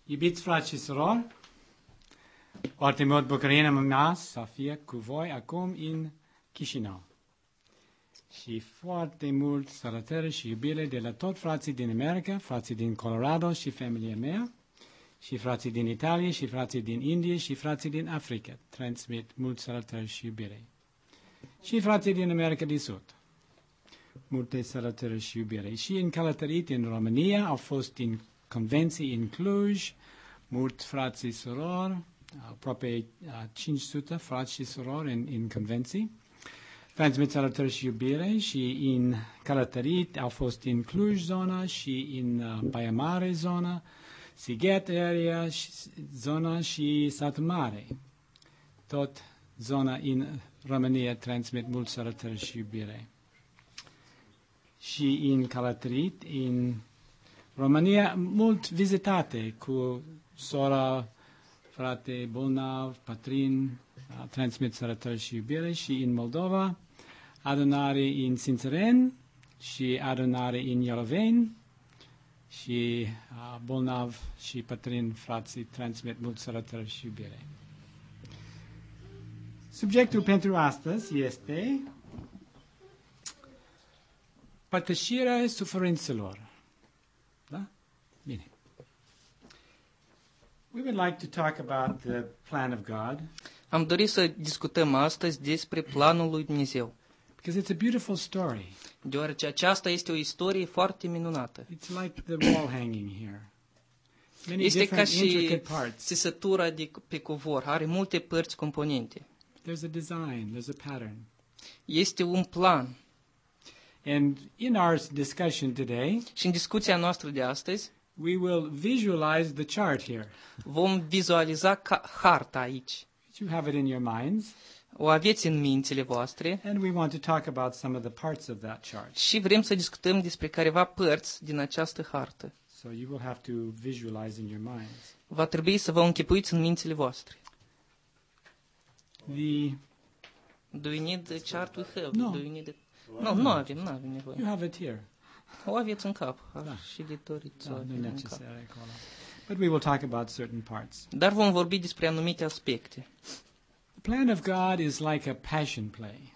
Iubiți frați și surori, foarte mult bucurie mea să fie cu voi acum în Chișinău. Și foarte mult salutări și iubire de la toți frații din America, frații din Colorado și familia mea, și frații din Italia, și frații din India, și frații din Africa. Transmit mult salutări și iubire. Și frații din America de Sud. Multe salutări și iubire. Și în călătorit în România, au fost în convenții în Cluj, mulți frați și surori, aproape 500 frați și surori în convenții. Transmit salutări și iubire și în călătorit au fost în Cluj zona și în Baia Mare zona, Sighet area, zona și Satul Mare. Tot zona în România transmit mult salutări și iubire. Și în călătorit în România mult vizitate cu sora, frate bolnav, Patrin, transmit salutări și iubire. Și în Moldova, adunare în Sințeren și adunare în Ioloveni și bolnav și Patrin, frații, transmit mult salutări și iubire. Subiectul pentru astăzi este părtășirea suferințelor. Da? Bine. We would like to talk about the plan of God. Am dorit să discutăm astăzi despre planul lui Dumnezeu, Because it's a beautiful story. deoarece aceasta este o istorie foarte minunată. It's like the wall hanging here. Many Este ca different intricate și parts. țesătura de pe covor, are multe părți componente. There's a design, there's a pattern. Este un plan. And in our discussion today, Și în discuția noastră de astăzi we will visualize the chart here. vom vizualiza harta aici. You have it in your minds, O aveți în mințile voastre and we want to talk about some of the parts of that chart. și vrem să discutăm despre careva părți din această hartă. So you will have to visualize in your minds. Va trebui să vă închipuiți în mințile voastre. Do you need the chart we have? No. Do you need it? No, nu avem nevoie. You have it here. O aveți în cap. Da. Și de doriți să o No, avem nu în cap. necessary acolo. But we will talk about certain parts. Dar vom vorbi despre anumite aspecte. The plan of God is like a passion play.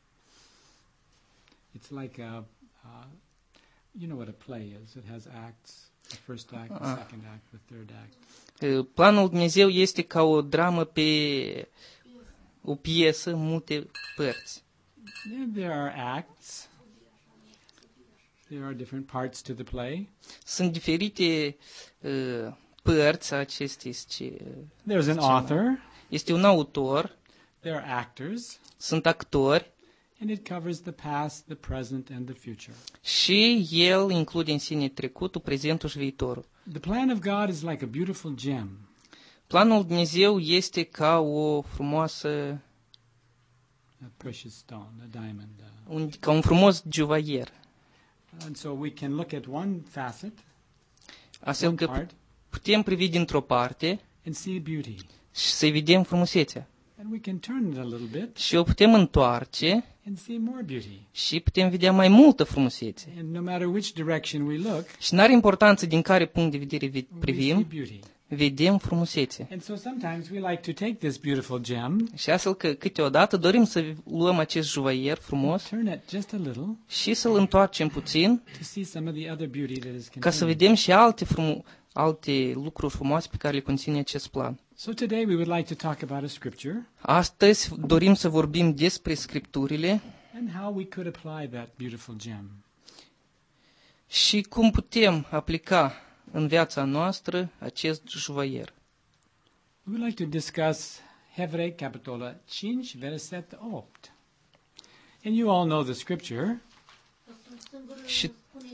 It's like you know what a play is. It has acts, the first act, the second act, the third act. Planul Dumnezeu este ca o dramă pe o piesă, multe părți. There are acts. There are different parts to the play. Sunt diferite părți acestei There's an author. Este un autor, There are actors. sunt actori And it covers the past, the present, and the future. și el include în sine trecutul, prezentul și viitorul. The plan of God is like a beautiful gem. Planul Dumnezeu este ca o frumoasă, A precious stone, a diamond. ca un frumos juvaier. And so we can look at one facet, Astfel one că part, putem privi dintr-o parte and see beauty. și să-i vedem frumusețea. And we can turn it a little bit Și o putem întoarce and see more beauty. și putem vedea mai multă frumusețe. And no matter which direction we look, Și n-are importanță din care punct de vedere we see privim, beauty. vedem frumusețe. And so sometimes we like to take this beautiful gem, Și astfel că câteodată dorim să luăm acest juvaier frumos turn it just a little și să-l întoarcem puțin to see some of the other beauty that is ca să contained. vedem și alte lucruri frumoase pe care le conține acest plan. So today we would like to talk about a scripture Astăzi dorim să vorbim despre Scripturile and how we could apply that beautiful gem. și cum putem aplica în viața noastră acest juvaier. We would like to discuss Hevrei, capitolul 5, verset 8. And you all know the scripture. Și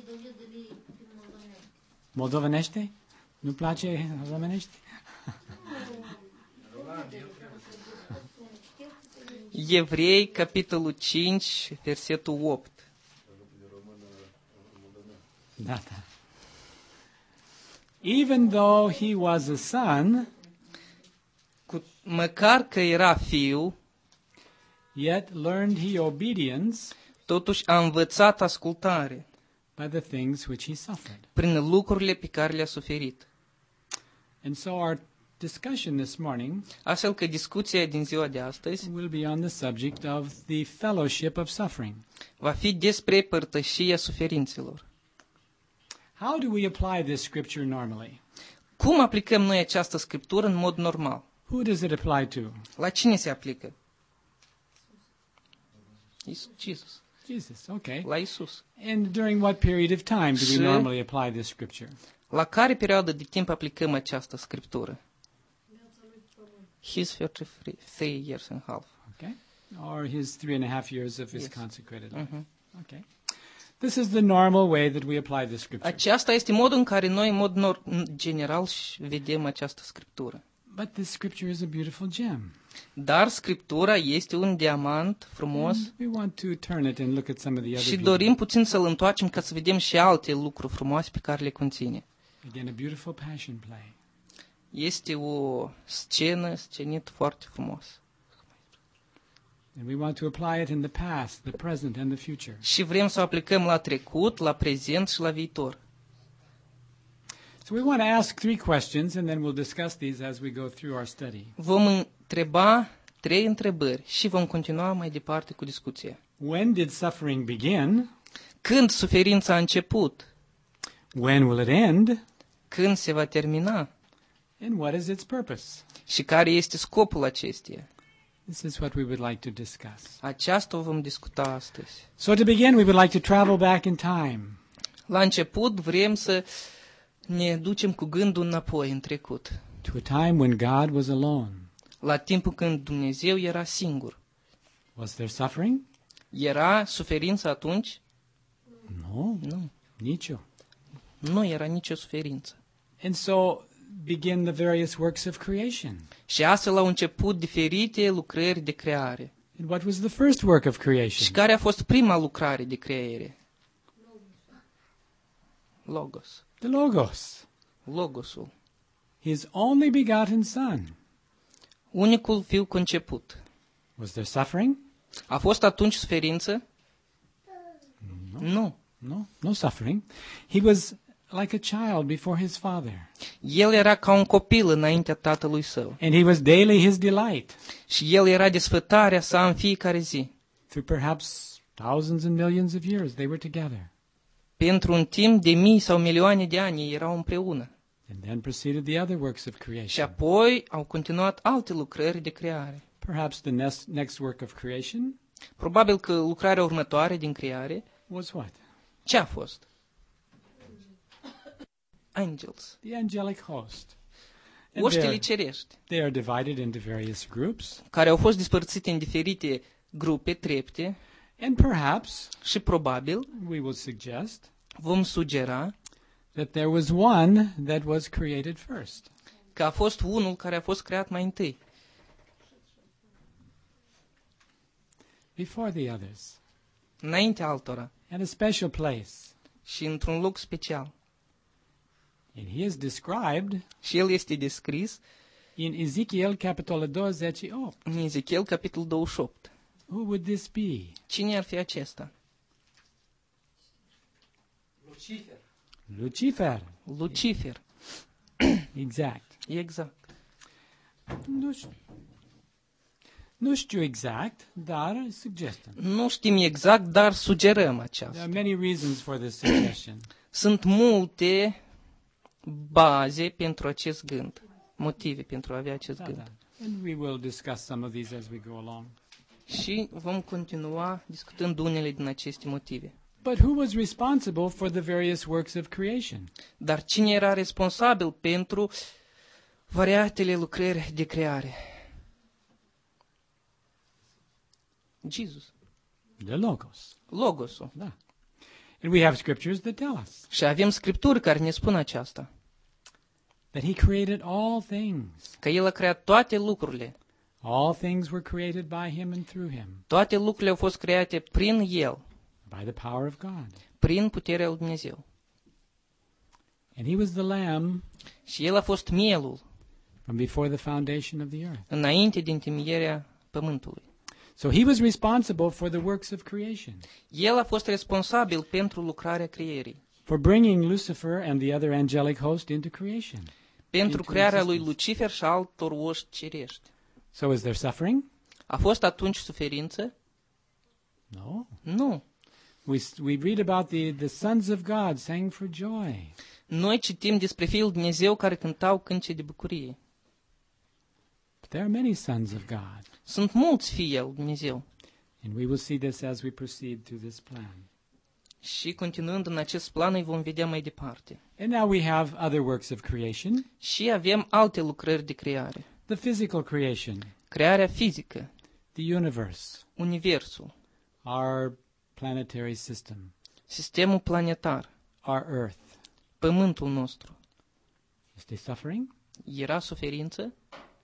Moldovenește? Nu place românești? Evrei, capitolul 5, versetul 8. Da, da. Even though he was a son, Măcar că era fiu, yet learned he obedience totuși a învățat ascultare by the things which he suffered. prin lucrurile pe care le-a suferit. And so our discussion this morning Astfel că discuția din ziua de astăzi will be on the subject of the fellowship of suffering. va fi despre părtășia suferințelor. How do we apply this scripture normally? Cum aplicăm noi această scriptură în mod normal? Who does it apply to? La cine se aplică? Jesus. Jesus, okay. La Isus. And during what period of time do we Și- normally apply this scripture? La care perioadă de timp aplicăm această scriptură? His 3 years and a half. Okay. Or his 3.5 years of his Yes. consecrated life. Mhm. Okay. This is the normal way that we apply the scripture. Aceasta este modul în care noi, în mod general, vedem această scriptură. But this scripture is a beautiful gem. Dar scriptura este un diamant frumos And we want to turn it and look at some of the other și beauty. dorim puțin să-l întoarcem ca să vedem și alte lucruri frumoase pe care le conține. Again, a beautiful passion play. Este o scenit foarte frumos. And we want to apply it in the past, the present, and the future. Și vrem să o aplicăm la trecut, la prezent și la viitor. So we want to ask 3 questions, and then we'll discuss these as we go through our study. Vom întreba 3 întrebări și vom continua mai departe cu discuția. When did suffering begin? Când suferința a început? When will it end? Când se va termina? And what is its purpose? Și care este scopul acesteia? This is what we would like to discuss. Aceasta o vom discuta astăzi. So to begin, we would like to travel back in time. La început vrem să ne ducem cu gândul înapoi în trecut, To a time when God was alone. la timpul când Dumnezeu era singur. Was there suffering? Era suferință atunci? No, Nu. nicio. Nu era nicio suferință. And so begin the various works of creation. Și astfel au început diferite lucrări de creare. And what was the first work of Și creation? care a fost prima lucrare de creare? Logos. The Logos, Logosul. his only begotten Son. Unicul fiu conceput. Was there suffering? A fost atunci suferință? Nu. No suffering. He was like a child before his father. El era ca un copil înaintea tatălui său. And he was daily his delight. Și el era desfătarea sa în fiecare zi. Through perhaps thousands and millions of years, they were together. Pentru un timp de mii sau milioane de ani ei erau împreună. And then proceeded the other works of Și creation. apoi au continuat alte lucrări de creare. Perhaps the next work of creation Probabil că lucrarea următoare din creare, was what? ce a fost? Angels. The angelic host. And Oștile cerești, they are divided into various groups. care au fost despărțite în diferite grupe, trepte, And perhaps și probabil we will suggest vom sugera that there was one that was created first. că a fost unul care a fost creat mai întâi, Before the others. înainte altora And a special place. și într-un loc special. And he is described Și el este descris in Ezekiel capitolul 28. în Ezechiel, capitolul 28. Who would this be? Cine ar fi acesta? Lucifer. Lucifer. Exact. Exact. Nu știu exact, dar suggestion. Nu știm exact, dar sugerăm There aceasta. are many reasons for this suggestion. Sunt multe baze pentru acest gând, motive pentru a avea acest Da, gând. da. And we will discuss some of these as we go along. Și vom continua discutând unele din aceste motive. But who was responsible for the various works of creation? Dar cine era responsabil pentru variatele lucrări de creare? Jesus. The Logos. Logosul. Da. And we have scriptures that tell us Și avem scripturi care ne spun aceasta, that he created all things. că El a creat toate lucrurile. All things were created by him and through him, Toate lucrurile au fost create prin El, by the power of God. prin puterea lui Dumnezeu. And he was the lamb Și El a fost mielul from before the foundation of the earth. înainte din întemeierea pământului. So he was responsible for the works of creation, El a fost responsabil pentru lucrarea creierii, for bringing Lucifer and the other angelic host into creation. pentru into crearea lui existence. Lucifer și altor oști cerești. So is there suffering? A fost atunci suferință? No. Nu. We read about the sons of God sang for joy. Noi citim despre Fiul Dumnezeu care cântau cânce de bucurie. But there are many sons of God. Sunt mulți fii al lui Dumnezeu. And we will see this as we proceed through this plan. Și continuând în acest plan, îi vom vedea mai departe. And now we have other works of creation. Și avem alte lucrări de creare. The physical creation, Crearea fizică, the universe, universul, our planetary system, sistemul planetar, our earth. pământul nostru. Is there suffering? Era suferință?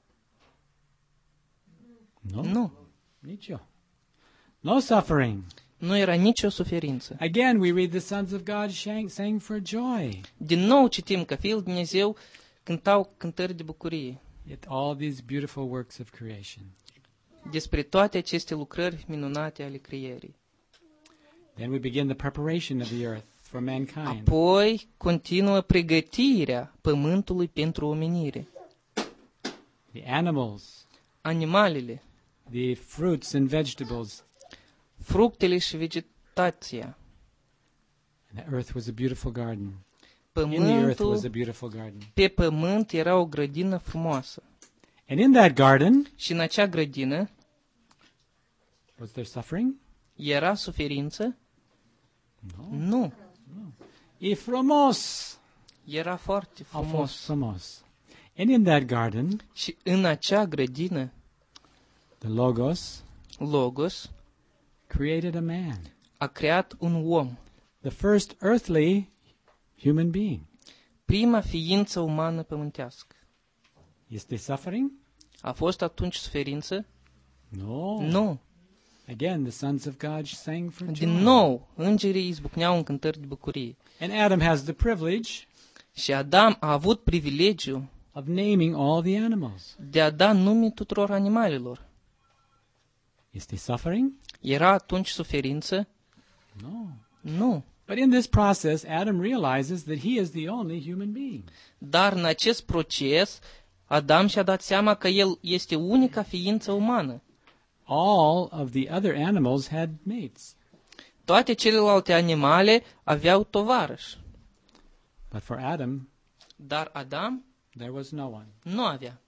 No. Nu. Nicio. No suffering. Nu era nicio suferință. Again, we read the sons of God sang for joy. Din nou citim că Fiul Dumnezeu cântau cântări de bucurie Yet all these beautiful works of creation. despre toate aceste lucrări minunate ale creierii. Then we begin the preparation of the earth for mankind. Apoi continuă pregătirea pământului pentru omenire. The animals, Animalele, the fruits and vegetables. fructele și vegetația. And the earth was a beautiful garden. In the earth was a Pământul, beautiful garden. pe pământ era o grădină frumoasă. And in that garden, Și în acea grădină was there suffering? era suferință? No. Nu. E frumos. Era foarte A fost frumos. frumos. And in that garden, Și în acea grădină, the Logos Logos created a man, a creat un om, the first earthly human being. prima ființă umană pământească. Is there suffering? A fost atunci suferință? No. Nu. Again, the sons of God sang for Din joy. nou, îngerii izbucneau în cântări de bucurie. And Adam has the privilege Și Adam a avut privilegiul of naming all the animals. de a da nume tuturor animalelor. Is there suffering? Era atunci suferință? No. Nu. But in this process, Adam realizes that he is the only human being. Dar în acest proces, Adam și-a dat seama că el este unica ființă umană. All of the other animals had mates. Toate celelalte animale aveau tovarăși. But for Adam, Dar Adam there was no one. nu avea.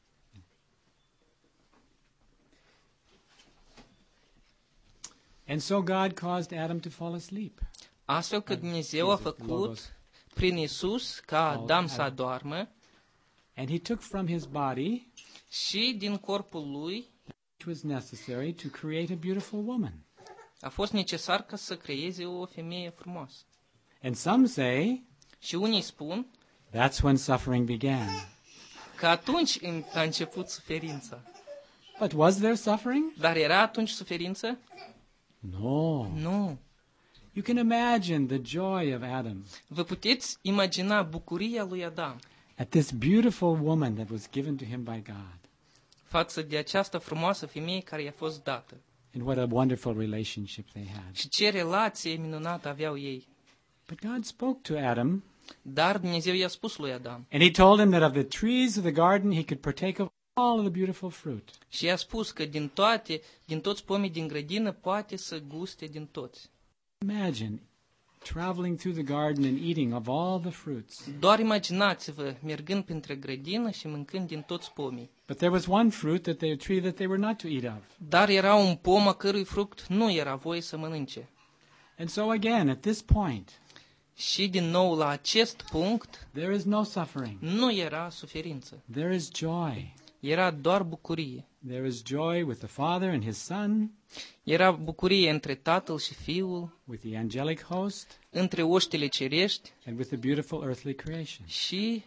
And so God caused Adam to fall asleep. Astfel că Dumnezeu a făcut prin Isus ca Adam să adoarmă And he took from his body și din corpul lui which was necessary to create a beautiful woman. a fost necesar ca să creeze o femeie frumoasă. And some say Și unii spun that's when suffering began. că atunci a început suferința. But was there suffering? Dar era atunci suferință? No. Nu. You can imagine the joy of Adam Vă puteți imagina bucuria lui Adam at this beautiful woman that was given to him by God. față de această frumoasă femeie care i-a fost dată. And what a wonderful relationship they had. Și ce relație minunată aveau ei. But God spoke to Adam, Dar Dumnezeu i-a spus lui Adam and he told him that of the trees of the garden he could partake of all of the beautiful fruit. și i-a spus că din toți pomii din grădină poate să guste din toți. Imagine traveling through the garden and eating of all the fruits. Doar imaginați-vă mergând printre grădină și mâncând din toți pomii. But there was one tree that they were not to eat of. Dar era un pom a cărui fruct nu era voie să mănânce. And so again, at this point, Și din nou la acest punct there is no suffering. nu era suferință. There is joy. Era doar bucurie. There is joy with the Father and his Son, Era bucurie între Tatăl și Fiul, with the angelic host, între oștile cerești and with the beautiful earthly creation. și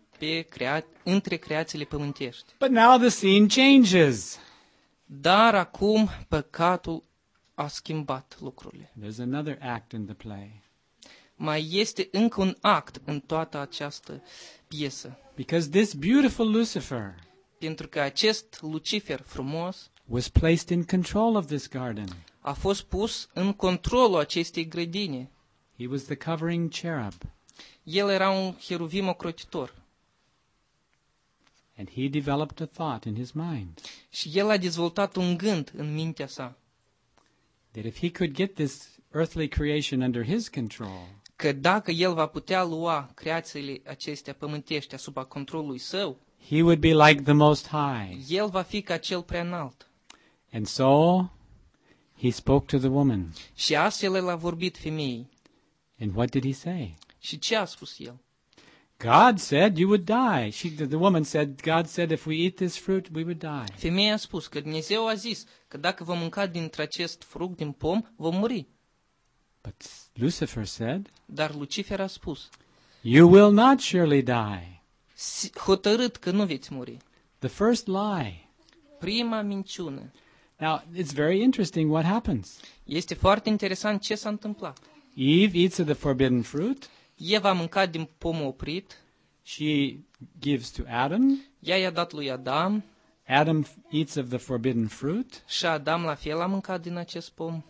între creațiile pământești. But now the scene changes. Dar acum păcatul a schimbat lucrurile. There's another act in the play. Mai este încă un act în toată această piesă. Because this beautiful Lucifer Pentru că acest Lucifer frumos was placed in control of this garden. a fost pus în controlul acestei grădini. He was the covering cherub. El era un cheruvim ocrotitor. And he developed a thought in his mind Și el a dezvoltat un gând în mintea sa, that if he could get this earthly creation under his control, că dacă el va putea lua creațiile acestea pământești asupra controlului său, he would be like the Most High. el va fi ca cel prea înalt. And so he spoke to the woman. Și astfel el a vorbit femeii. And what did he say? Și ce a spus el? God said you would die. The woman said, God said if we eat this fruit, we would die. Femeia a spus că Dumnezeu a zis că dacă vom mânca dintre acest fruct din pom, vom muri. But Lucifer said, Dar Lucifer a spus, you will not surely die. hotărât că nu veți muri. The first lie. Prima minciună. Now, it's very interesting what happens. Este foarte interesant ce s-a întâmplat. Eve eats of the forbidden fruit. Eva a mâncat din pomul oprit, She gives to Adam. ea i-a dat lui Adam Adam eats of the forbidden fruit. și Adam la fel a mâncat din acest pom.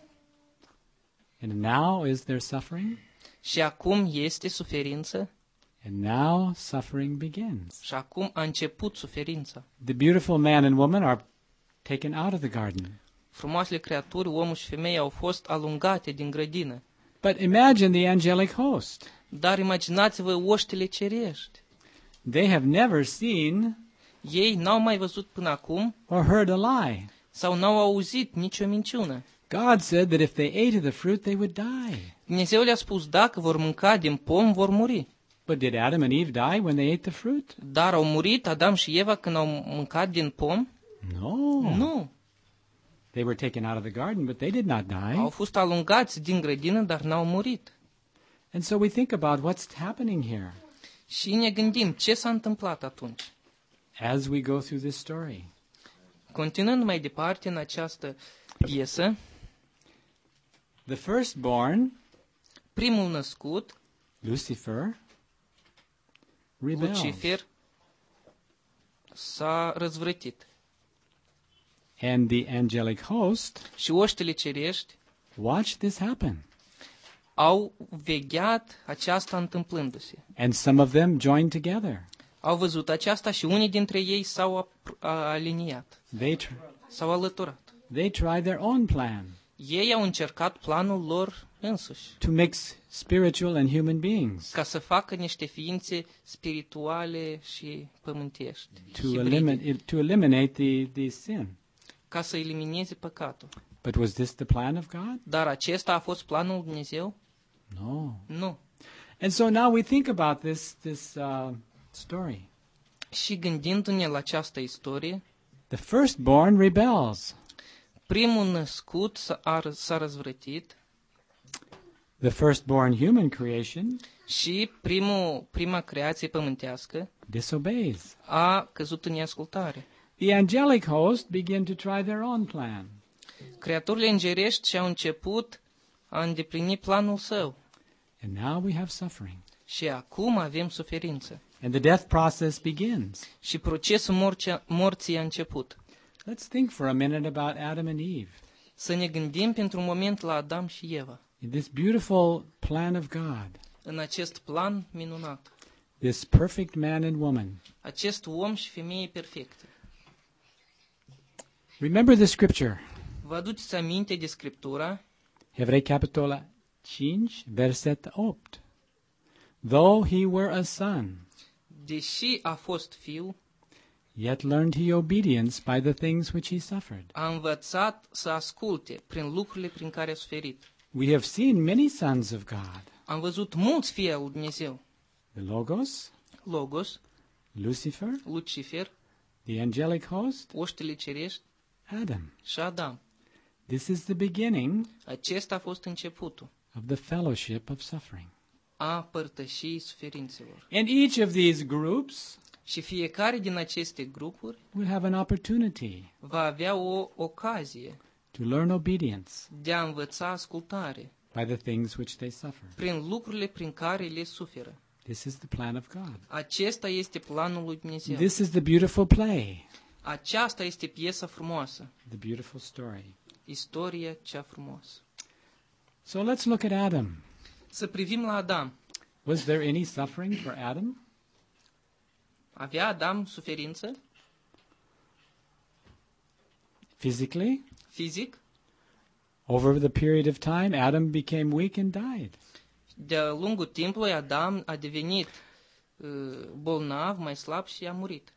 And now is there suffering? Și acum este suferință And now suffering begins. și acum a început suferința. The beautiful man and woman are taken out of the garden. Frumoasele creaturi, omul și femeia, au fost alungate din grădină. But imagine the angelic host. Dar imaginați-vă oștile cerești. They have never seen Ei n-au mai văzut până acum or heard a lie. sau n-au auzit nicio minciună. God said that if they ate of the fruit, they would die. Dumnezeu le-a spus dacă vor mânca din pom, vor muri. But did Adam and Eve die when they ate the fruit? Dar au murit Adam și Eva când au mâncat din pom? No. Nu. They were taken out of the garden, but they did not die. Au fost alungați din grădină, dar n-au murit. And so we think about what's happening here Și ne gândim ce s-a întâmplat atunci. as we go through this story. Continuând mai departe în această piesă, The firstborn, primul născut, Lucifer, rebelled. Lucifer, s-a răzvrătit. And the angelic host Și oștile cerești watched this happen. au vegheat aceasta întâmplându-se. And some of them joined together. Au văzut aceasta și unii dintre ei s-au aliniat, s-au alăturat. They tried their own plan Ei au încercat planul lor însuși, to mix spiritual and human beings, ca să facă niște ființe spirituale și pământești, to eliminate the sin. ca să elimineze păcatul. But was this the plan of God? Dar acesta a fost planul lui Dumnezeu? No. Nu. And so now we think about this story. Și gândindu-ne la această istorie, The firstborn rebels. primul născut s-a răzvrătit The firstborn human creation și prima creație pământească disobeys. a căzut în neascultare. The angelic host begin to try their own plan. Creaturile îngerești și-au început a îndeplini planul său. And now we have suffering. Și acum avem suferință. And the death process begins. Și procesul morții a început. Let's think for a minute about Adam and Eve. Să ne gândim pentru un moment la Adam și Eva. In this beautiful plan of God. În acest plan minunat. This perfect man and woman. Acest om și femeie perfecte. Remember the scripture. Vă aduceți aminte de Scriptura? Evrei capitolul 5, verset 8. Though he were a son, Deși a fost fiu, yet learned he obedience by the things which he suffered. a învățat să asculte prin lucrurile prin care a suferit. We have seen many sons of God. Am văzut mulți fii al lui Dumnezeu. The Logos, Logos, Lucifer, Lucifer, the angelic host, oștile cerești Adam. și Adam. This is the beginning Acesta a fost începutul of the fellowship of suffering. a părtășii suferințelor. And each of these groups Și fiecare din aceste grupuri will have an opportunity va avea o ocazie to learn obedience de a învăța ascultare by the things which they suffer. prin lucrurile prin care le suferă. This is the plan of God. Acesta este planul lui Dumnezeu. This is the beautiful play, Aceasta este piesa frumoasă, the beautiful story. istoria cea frumoasă. So let's look at Adam. Să privim la Adam. Was there any suffering for Adam? Avea Adam suferință physically? fizic? Over the period of time, Adam became weak and died. De-a lungul timpului, Adam a devenit bolnav, mai slab și a murit.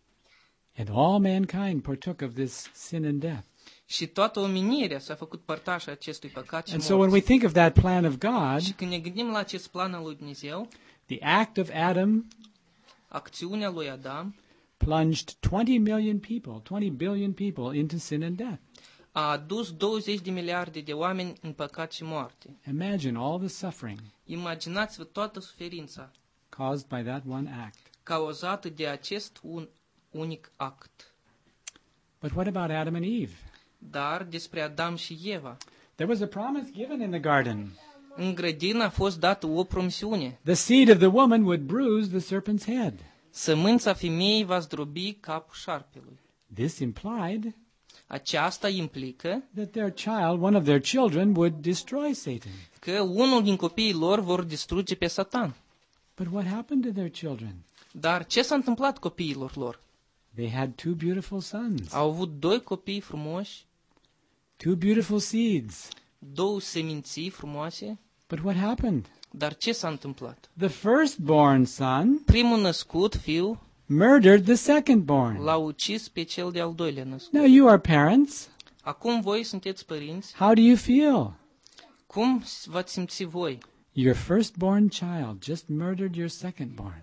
And all mankind partook of this sin and death. Și toată omenirea s-a făcut părtașă acestui păcat și And so when we morții. think of that plan of God, Și când ne gândim la acest plan al lui Dumnezeu, the act of Adam acțiunea lui Adam plunged 20 million people, 20 billion people into sin and death. a adus 20 de miliarde de oameni în păcat și moarte. Imagine all the suffering Imaginați-vă toată suferința caused by that one act. cauzată de acest unic act. But what about Adam and Eve? Dar despre Adam și Eva. There was a promise given in the garden. În grădină a fost dată o promisiune. The seed of the woman would bruise the serpent's head. Sămânța femeii va zdrobi capul șarpelui. This implied Aceasta implică that their child, one of their children, would destroy Satan. că unul din copiii lor vor distruge pe Satan. But what happened to their children? Dar ce s-a întâmplat copiilor lor? They had two beautiful sons, Au avut doi copii frumoși, two beautiful seeds. două seminții frumoase, But what happened? dar ce s-a întâmplat? The firstborn son Primul născut, fiu, murdered the secondborn. l-a ucis pe cel de-al doilea născut. Now you are parents. Acum voi sunteți părinți, How do you feel? cum v-ați simți voi Your firstborn child just murdered your secondborn.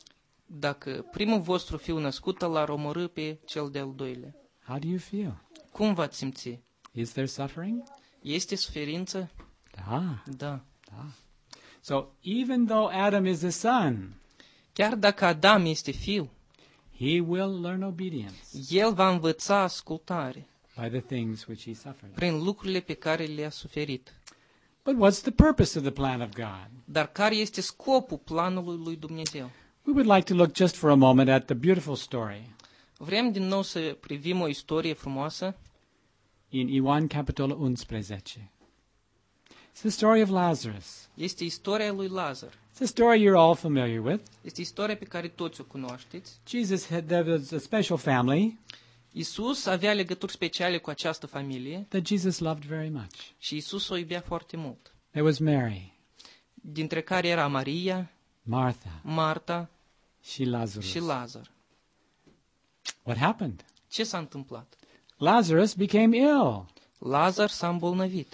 dacă primul vostru fiu născut l-ar omorî pe cel de-al doilea? How do you feel? Cum v-ați simți? Is there suffering? Este suferință? Ah. Da. So even though Adam is a son, Chiar dacă Adam este fiu, he will learn obedience el va învăța ascultare by the things which he suffered. prin lucrurile pe care le-a suferit. But what's the purpose of the plan of God? Dar care este scopul planului lui Dumnezeu? We would like to look just for a moment at the beautiful story Vrem din nou să privim o istorie frumoasă in Ioan capitolul 11. It's the story of Lazarus. Este istoria lui Lazar. It's a story you're all familiar with. Este istoria pe care toți o cunoașteți. There was a special family Isus avea legături speciale cu această familie that Jesus loved very much. și Isus o iubea foarte mult. There was Mary, Dintre care era Maria, Martha, Marta și Lazarus. și Lazar. What happened? Ce s-a întâmplat? Lazarus became ill. Lazar s-a îmbolnăvit.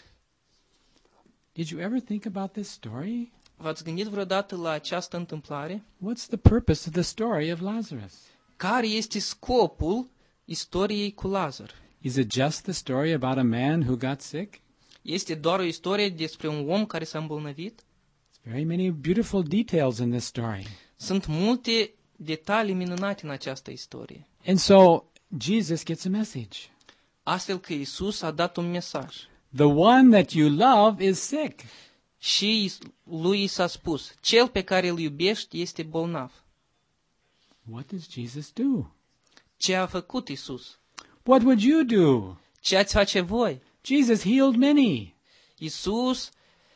Did you ever think about this story? V-ați gândit vreodată la această întâmplare? What's the purpose of the story of Lazarus? Care este scopul istoriei cu Lazar? Is it just the story about a man who got sick? Este doar o istorie despre un om care s-a îmbolnăvit? There's very many beautiful details in this story. Sunt multe detalii minunate în această istorie. And so Jesus gets a message. Astfel că Isus a dat un mesaj. The one that you love is sick. Și lui i s-a spus, cel pe care îl iubești este bolnav. What does Jesus do? Ce a făcut Isus? What would you do? Ce ați face voi? Jesus healed many. Isus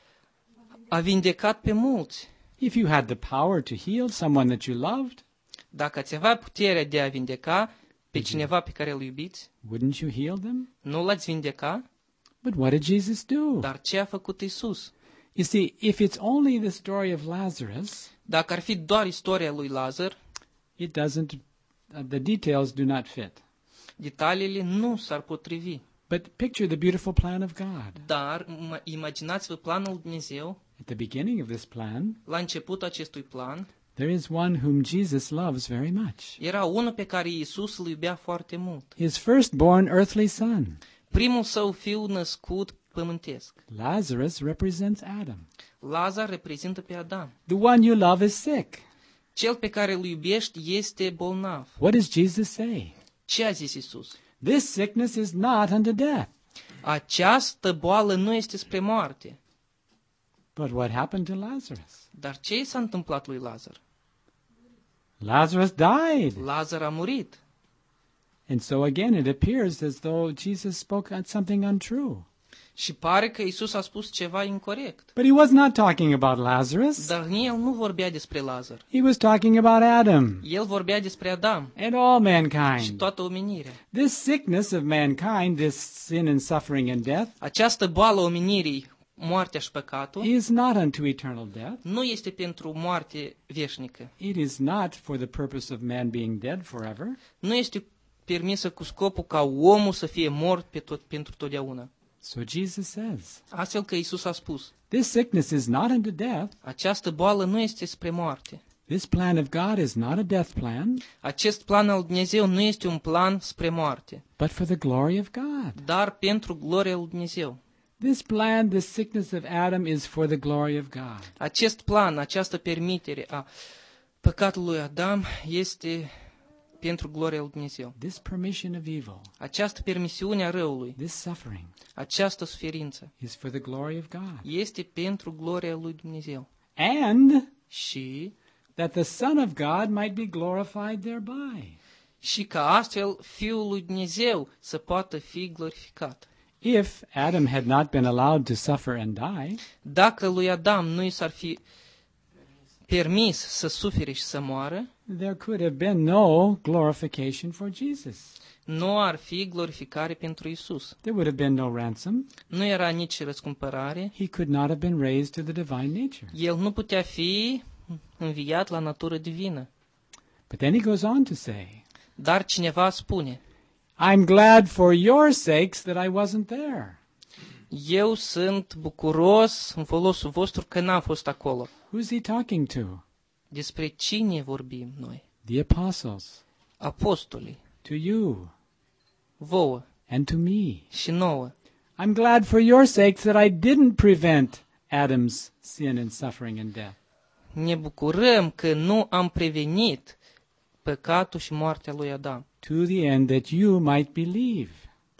a vindecat pe mulți. If you had the power to heal someone that you loved, Dacă ați avea puterea de a vindeca pe cineva pe care îl iubiți, wouldn't you heal them? nu l-ați vindeca? But what did Jesus do? Dar ce a făcut Isus? You see, if it's only the story of Lazarus, Dacă ar fi doar istoria lui Lazar, it doesn't, the details do not fit. detaliile nu s-ar potrivi. But picture the beautiful plan of God. Dar imaginați-vă planul lui Dumnezeu. At the beginning of this plan, La începutul acestui plan, there is one whom Jesus loves very much. era unul pe care Isus îl iubea foarte mult. His firstborn earthly son. Primul său fiu născut pământesc. Lazarus represents Adam. Lazar reprezintă pe Adam. The one you love is sick. Cel pe care îl iubești este bolnav. What does Jesus say? Ce a zis Isus? This sickness is not unto death. Această boală nu este spre moarte. But what happened to Lazarus? Dar ce i s-a întâmplat lui Lazar? Lazarus died. Lazar a murit. And so again, it appears as though Jesus spoke something untrue. Și pare că Isus a spus ceva incorect. But he was not talking about Lazarus. Dar el nu vorbea despre Lazar. He was talking about Adam El vorbea despre Adam and all și mankind. toată omenirea. This sickness of mankind, this sin and suffering and death, Această boală omenirii, moartea și păcatul, is not unto eternal death. nu este pentru moarte veșnică. It is not for the purpose of man being dead forever. Nu este permisă cu scopul ca omul să fie mort pentru totdeauna. So Jesus says, Astfel că Isus a spus, this sickness is not unto death. această boală nu este spre moarte. This plan of God is not a death plan, Acest plan al Dumnezeu nu este un plan spre moarte, but for the glory of God. dar pentru gloria lui Dumnezeu. This plan, this sickness of Adam, is for the glory of God. Acest plan, această permitere a păcatului lui Adam este pentru gloria lui Dumnezeu. This permission of evil, Această permisiune a răului, this suffering, această suferință, is for the glory of God. este pentru gloria lui Dumnezeu. And Și that the Son of God might be glorified thereby. ca astfel Fiul lui Dumnezeu să poată fi glorificat. If Adam had not been allowed to suffer and die, Dacă lui Adam nu i s-ar fi permis să sufere și să moară, there could have been no glorification for Jesus. nu ar fi glorificare pentru Isus. There would have been no ransom. Nu era nici răscumpărare. He could not have been raised to the divine nature. El nu putea fi înviat la natură divină. But then he goes on to say, Dar cineva spune, I'm glad for your sakes that I wasn't there. eu sunt bucuros în folosul vostru că n-am fost acolo. Who's he talking to? Despre cine vorbim noi? The apostles, Apostolii, to you, vouă and to me. și nouă. I'm glad for your sakes that I didn't prevent Adam's sin and suffering and death. Ne bucurăm că nu am prevenit păcatul și moartea lui Adam, To the end that you might believe,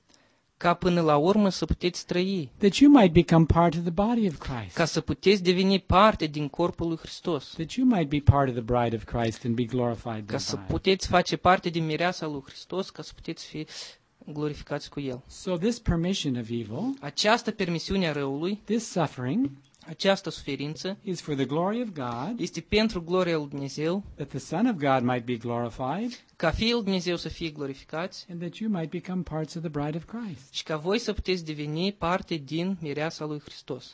ca până la urmă să puteți trăi, that you might become part of the body of Christ, ca să puteți deveni parte din corpul lui Hristos, that you might be part of the bride of Christ and be glorified ca să thereby. puteți face parte din mireasa lui Hristos, ca să puteți fi glorificați cu El. So this permission of evil, Această permisiune a răului, this suffering, această suferință, is for the glory of God, este pentru gloria lui Dumnezeu, that the Son of God might be glorified, ca Fiul lui Dumnezeu să fie glorificați and that you might become parts of the bride of Christ. și ca voi să puteți deveni parte din mireasa lui Hristos.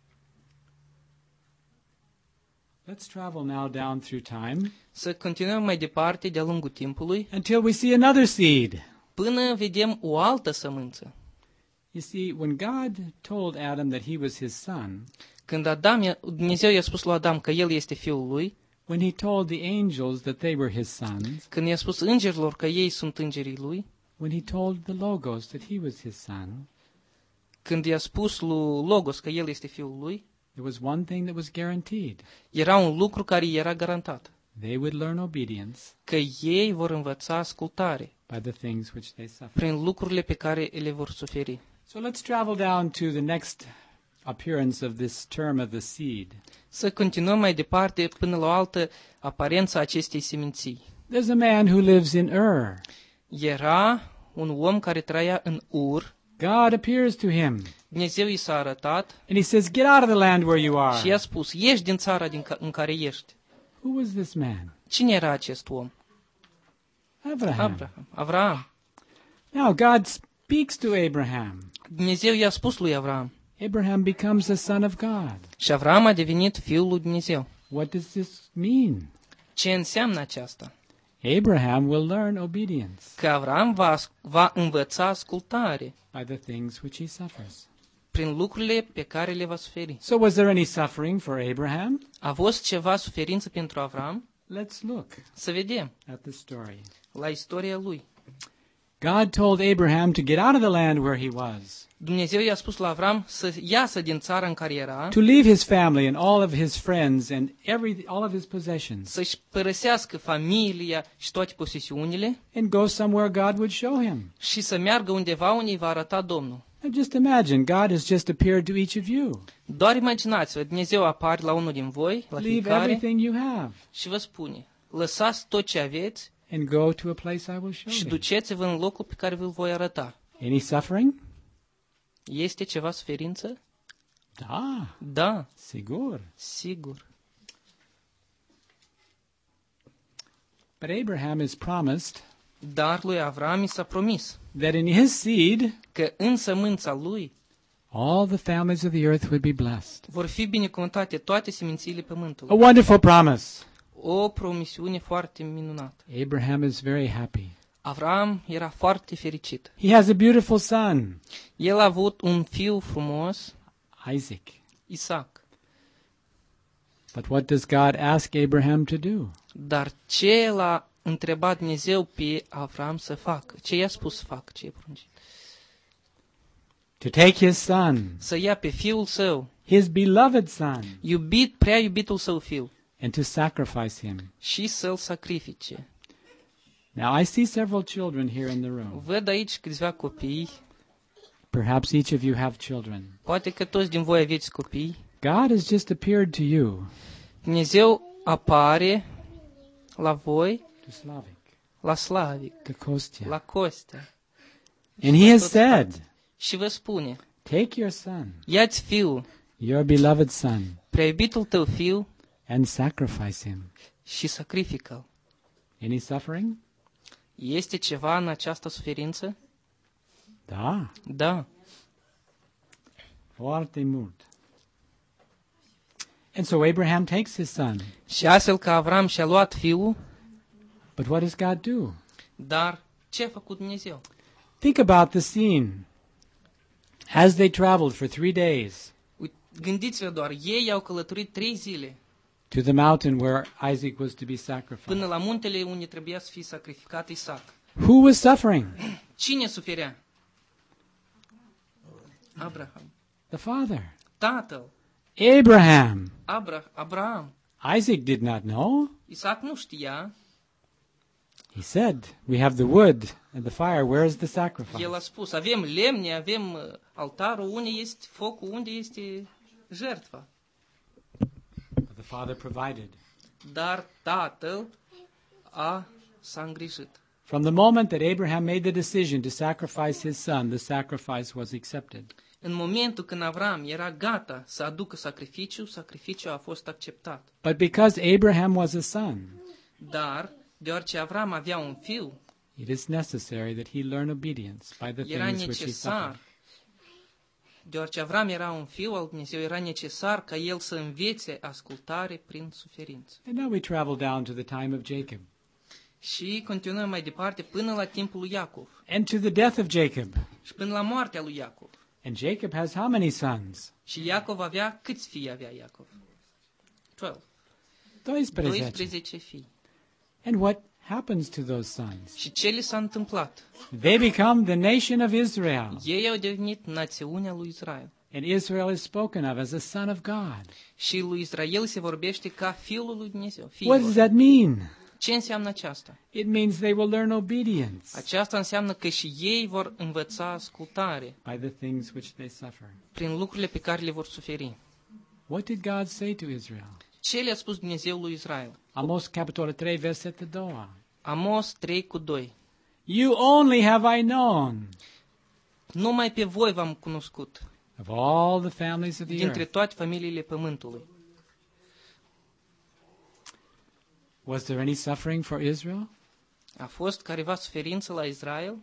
Let's travel now down through time Să continuăm mai departe de-a lungul timpului, until we see another seed. până vedem o altă sămânță. You see, when God told Adam that he was his son, Când Dumnezeu i-a spus lui Adam că el este fiul lui, when he told the angels that they were his sons, când i-a spus îngerilor că ei sunt îngerii lui, when he told the Logos that he was his son, când i-a spus lui Logos că el este fiul lui, there was one thing that was guaranteed. era un lucru care era garantat, They would learn obedience că ei vor învăța ascultare by the things which they suffered. prin lucrurile pe care le vor suferi. So let's travel down to the next appearance of this term of the seed. Să continuăm mai departe până la o altă aparență a acestei seminții. There's a man who lives in Ur. Era un om care trăia în Ur, God appears to him Dumnezeu i s-a arătat and he says, "Get out of the land where you și i-a are." spus, ieși din țara în care ești. Who was this man? Cine era acest om? Abraham. Avraam. Now God speaks to Abraham. Dumnezeu i-a spus lui Avraam Abraham becomes a son of God. și Avraam a devenit fiul lui Dumnezeu. What does this mean? Ce înseamnă aceasta? Abraham will learn obedience Că Avraam va învăța ascultare by the things which he suffers. prin lucrurile pe care le va suferi. So was there any suffering for Abraham? A fost ceva suferință pentru Avraam? Let's look Să vedem at the story. la istoria lui. God told Abraham to get out of the land where he was, Dumnezeu i-a spus la Avram să iasă din țara în care era, to leave his family and all of his friends and all of his possessions, să-și părăsească familia și toate posesiunile and go somewhere God would show him. și să meargă undeva unde îi va arăta Domnul. Now just imagine, God has just appeared to each of you. Doar imaginați-vă, Dumnezeu apare la unul din voi, la Leave fiecare, everything you have și vă spune, lăsați tot ce aveți and go to a place I will show și you. duceți-vă în locul pe care vi-l voi arăta. Any suffering? Este ceva suferință? Da, Da, sigur. sigur. But Abraham is promised Dar lui Avram i s-a promis that in his seed, că în sămânța lui all the families of the earth would be blessed. vor fi binecuvântate toate semințiile A pământului. wonderful promise. O promisiune foarte minunată. Abraham is very happy. Avram era foarte fericit. He has a beautiful son, El a avut un fiu frumos, Isaac. Isaac. But what does God ask Abraham to do? Dar ce l-a întrebat Dumnezeu pe Avram să facă? Ce i-a spus să facă? Ce i-a poruncit? To take his son, Să ia pe fiul său, his beloved son, prea iubitul său fiu, and to sacrifice him. și să-l sacrifice. Now, I see several children here in the room. Văd aici câțiva copii, Perhaps each of you have children. poate că toți din voi aveți copii. God has just appeared to you, Dumnezeu apare la voi, to Slavic, la Slavic, to Kostya. la Costea, And he has toți said, frații. Și vă spune, take your son, ia-ți fiul, your beloved son, prea iubitul tău fiu, and sacrifice him. și sacrifică-l. Any suffering? Este ceva în această suferință? Da, Da. foarte mult. And so Abraham takes his son. Și astfel că Avram și-a luat fiul, But what does God do? dar ce a făcut Dumnezeu? Think about the scene. As they traveled for 3 days Gândiți-vă doar, ei au călătorit 3 zile to the mountain where Isaac was to be sacrificed. până la muntele unde trebuia să fie sacrificat Isaac. Who was suffering? Cine suferea? Abraham. The father. Tatăl. Abraham. Abraham. Isaac did not know. Isaac nu știa. He said, we have the wood and the fire. Where is the sacrifice? El a spus, avem lemne, avem altarul, unde este focul, unde este jertfa. But the father provided. Dar tatăl s-a îngrijit. From the moment that Abraham made the decision to sacrifice his son, the sacrifice was accepted. În momentul când Avram era gata să aducă sacrificiul a fost acceptat. But because Abraham was a son, Dar, deoarece Avram avea un fiu, it is necessary that he learn obedience by the era things which he necesar, suffered. deoarece Avram era un fiu al Dumnezeu, era necesar ca el să învețe ascultare prin suferință. And now we travel down to the time of Jacob Și continuăm mai departe până la timpul lui Iacov and to the death of Jacob. și până la moartea lui Iacov. And Jacob has how many sons? Și Iacov avea, câți fii avea Iacov? 12. 12 fii. And what happens to those sons? Și ce li s-a întâmplat? They become the nation of Israel. Ei au devenit națiunea lui Israel. And Israel is spoken of as a son of God. Și lui Israel se vorbește ca fiul lui Dumnezeu. What does Fiul. that mean? Ce înseamnă aceasta? It means they will learn obedience Aceasta înseamnă că și ei vor învăța ascultare by the things which they suffer. prin lucrurile pe care le vor suferi. What did God say to Israel? Ce le-a spus Dumnezeu lui Israel? Amos capitolul 3, versetul 2. Amos 3:2. You only have I known Numai pe voi v-am cunoscut of all the families of the dintre earth. toate familiile pământului. Was there any suffering for Israel? A fost careva suferință la Israel?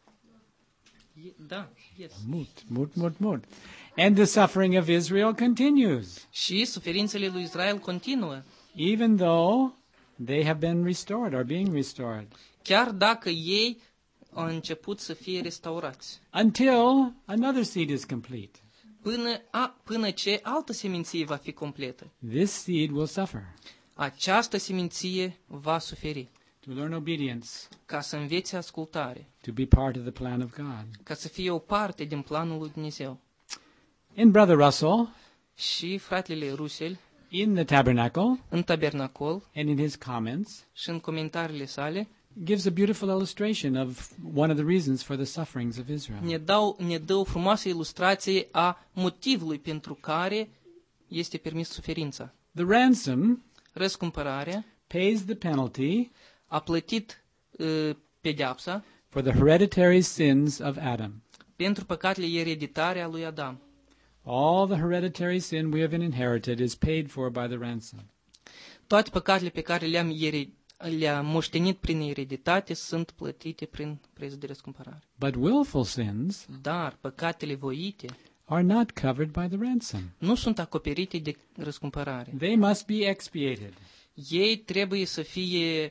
Da, yes. Mult. And the suffering of Israel continues, Și suferințele lui Israel continuă, even though they have been restored or being restored, chiar dacă ei au început să fie restaurați, until another seed is complete. până ce altă seminție va fi completă. This seed will suffer Această seminție va suferi, to learn obedience, ca să învețe ascultare, to be part of the plan of God. ca să fie o parte din planul lui Dumnezeu. In Brother Russell, Și fratele Russell, in the tabernacle, în tabernacol and in his comments, și în comentariile sale, gives a beautiful illustration of one of the reasons for the sufferings of Israel. ne dă o frumoasă ilustrație a motivului pentru care este permis suferința. The ransom Răscumpărarea pays the penalty a plătit pedeapsa for the hereditary sins of Adam. pentru păcatele ereditare a lui Adam. All the hereditary sin we have inherited is paid for by the ransom. Toate păcatele pe care le-am moștenit prin ereditate sunt plătite prin prețul de răscumpărare. But willful sins Dar păcatele voite are not covered by the ransom. nu sunt acoperite de răscumpărare. They must be expiated, Ei trebuie să fie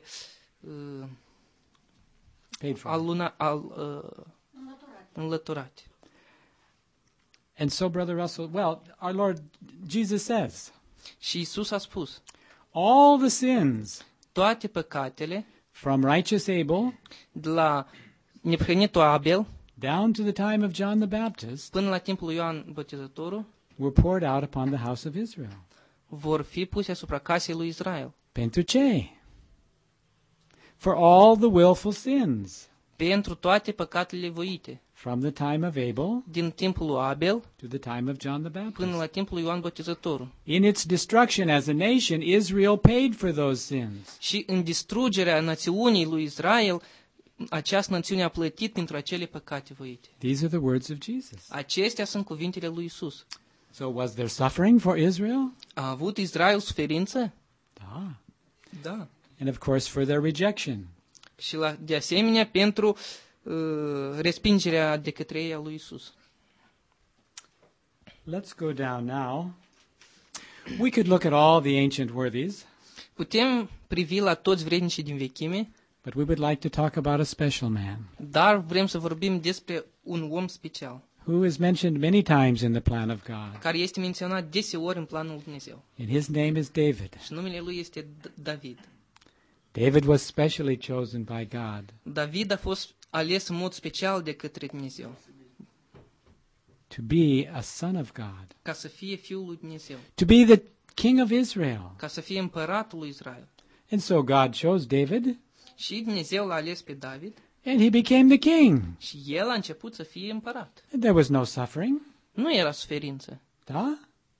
paid for. înlăturate. And so, Brother Russell, well, our Lord Jesus says, Și Isus a spus, all the sins toate păcatele, from righteous Abel de la neprihănitul Abel down to the time of John the Baptist până la timpul lui Ioan Botezătorul, were poured out upon the house of Israel. vor fi puse asupra casei lui Israel. Pentru ce? For all the willful sins Pentru toate păcatele voite, from the time of Abel din timpul lui Abel to the time of John the până Baptist. la timpul lui Ioan Botezătorul. In its destruction as a nation, Israel paid for those sins. Și în distrugerea națiunii lui Israel, această națiune a plătit pentru acele păcate voite. These are the words of Jesus. Acestea sunt cuvintele lui Isus. So was there suffering for Israel? A avut Israel suferință? Ah. Da. And of course for their rejection. Și de asemenea pentru respingerea de către ei a lui Isus. Let's go down now. We could look at all the ancient worthies, Putem privi la toți vrednicii din vechime, but we would like to talk about a special man dar vrem să vorbim despre un om special, who is mentioned many times in the plan of God. care este menționat deseori în planul lui Dumnezeu. And his name is David. Și numele lui este David. David was specially chosen by God David a fost ales în mod special de către Dumnezeu, to be a son of God, ca să fie fiul lui Dumnezeu, to be the king of Israel. ca să fie împăratul lui Israel. And so God chose David, Și Dumnezeu l-a ales pe David and he became the king. și el a început să fie împărat. And there was no suffering. Nu era suferință. Da?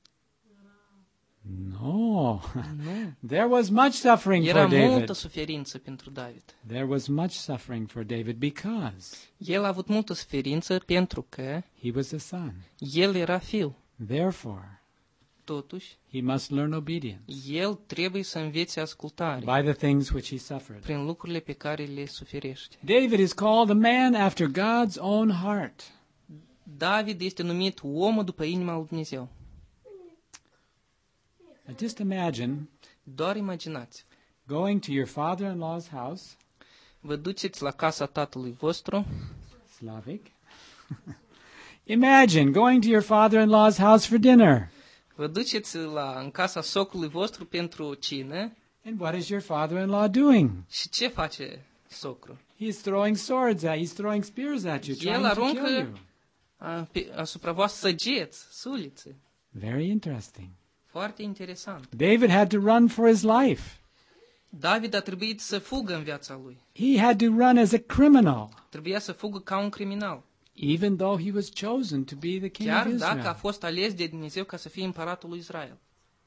No. Nu. There was much suffering Era for David. multă suferință pentru David. There was much suffering for David because El a avut multă suferință pentru că he was a son. el era fiu. Therefore, Totuși, he must learn obedience el trebuie să învețe ascultare by the things which he suffered. prin lucrurile pe care le suferește. David is called a man after God's own heart. David este numit omul după inima lui Dumnezeu. Just imagine Doar imaginați. going to your father-in-law's house, Vă duceți la casa tatălui vostru. Slavic. Imagine going to your father-in-law's house for dinner. Vă duceți în casa socrului vostru pentru cină. And what is your father-in-law doing? Și ce face socrul? He's throwing swords at you. He's throwing spears at you, El trying to kill you. aruncă asupra voastră săgeți, sulițe. Very interesting. Foarte interesant. David had to run for his life. David a trebuit să fugă în viața lui. He had to run as a criminal, Trebuia să fugă ca un criminal. even though he was chosen to be the king of Chiar dacă a Israel. fost ales de Dumnezeu ca să fie împăratul lui Israel.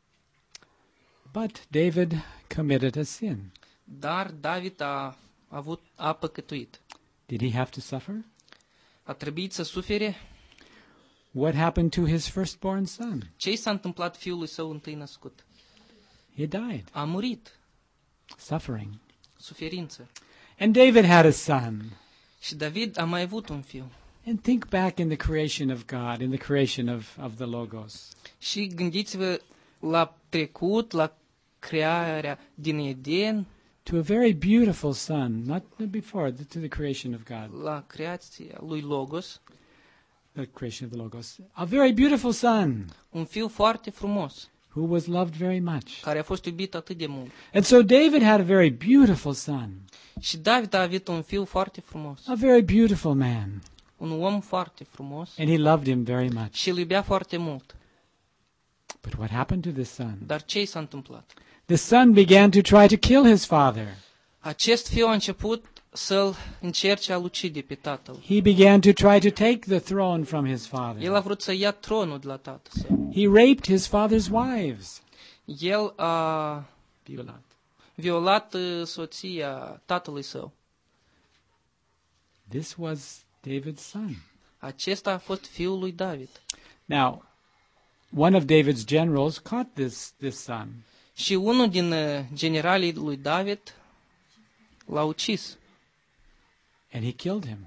But David committed a sin. Dar David a păcătuit. Did he have to suffer? A trebuit să sufere. What happened to his firstborn son? Ce i s-a întâmplat fiului său întâi născut? He died. A murit. Suffering. Suferință. And David had a son. Și David a mai avut un fiu. And think back in the creation of God, in the creation of the Logos. Și gândiți-vă la trecut, la crearea din Eden, To a very beautiful son, not before, to the creation of God, la creația lui Logos, the creation of the Logos. A very beautiful son un fiu foarte frumos, who was loved very much. care a fost iubit atât de mult. And so David had a very beautiful son, Și David a avut un fiu foarte frumos, a very beautiful man, un om foarte frumos and he loved him very much. și îl iubea foarte mult. But what happened to this son? Dar ce i s-a întâmplat? The son began to try to kill his father. Acest fiu a început să-l încerce a-l ucide pe tatăl. He began to try to take the throne from his El a father. vrut să ia tronul de la tatăl său. He raped his father's wives. El a violat soția tatălui său. This was David's son. Acesta a fost fiul lui David. Now, one of David's generals caught this son. Și unul din generalii lui David l-a ucis. And he killed him.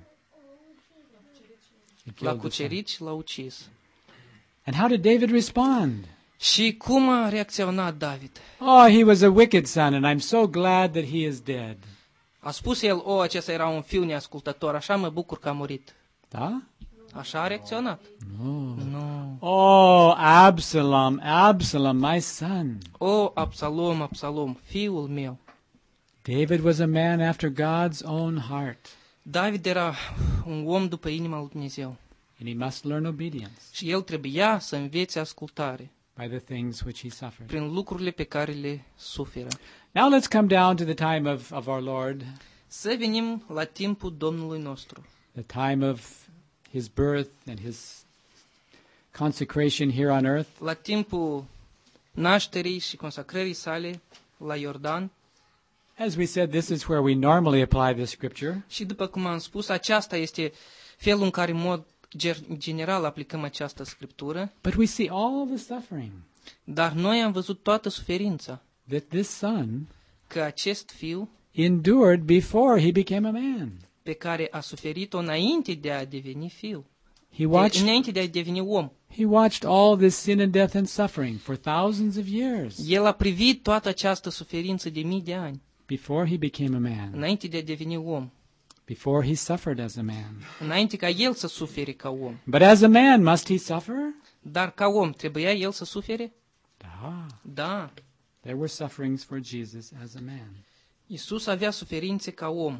He L-a killed the son. cucerit și l-a ucis. And how did David respond? Și cum a reacționat David? Oh, he was a wicked son, and I'm so glad that he is dead. A spus el, acesta era un fiu neascultător, așa mă bucur că a murit. Da? Așa a reacționat. No. Nu. Oh, Absalom, Absalom, my son. Absalom, Absalom, fiul meu. David was a man after God's own heart, David era un om după inima lui Dumnezeu. and he must learn obedience Și el trebuia să învețe ascultare by the things which he suffered. prin lucrurile pe care le suferă. Now let's come down to the time of our Lord, Să venim la timpul Domnului nostru. the time of his birth and his consecration here on earth. La timpul nașterii și consacrării sale la Iordan. As we said, this is where we normally apply this scripture. Și după cum am spus, aceasta este felul în care în mod general aplicăm această scriptură. But we see all the suffering Dar noi am văzut toată suferința that this son că acest fiu endured before he became a man. pe care a suferit-o înainte de a deveni fiu, înainte de a deveni om. He watched all this sin and death and suffering for thousands of years El a privit toată această suferință de mii de ani, before he became a man, înainte de a deveni om, before he suffered as a man. înainte ca el să sufere ca om. But as a man, must he suffer? Dar ca om, trebuia el să sufere? Da. Da. There were sufferings for Jesus as a man. Iisus avea suferințe ca om.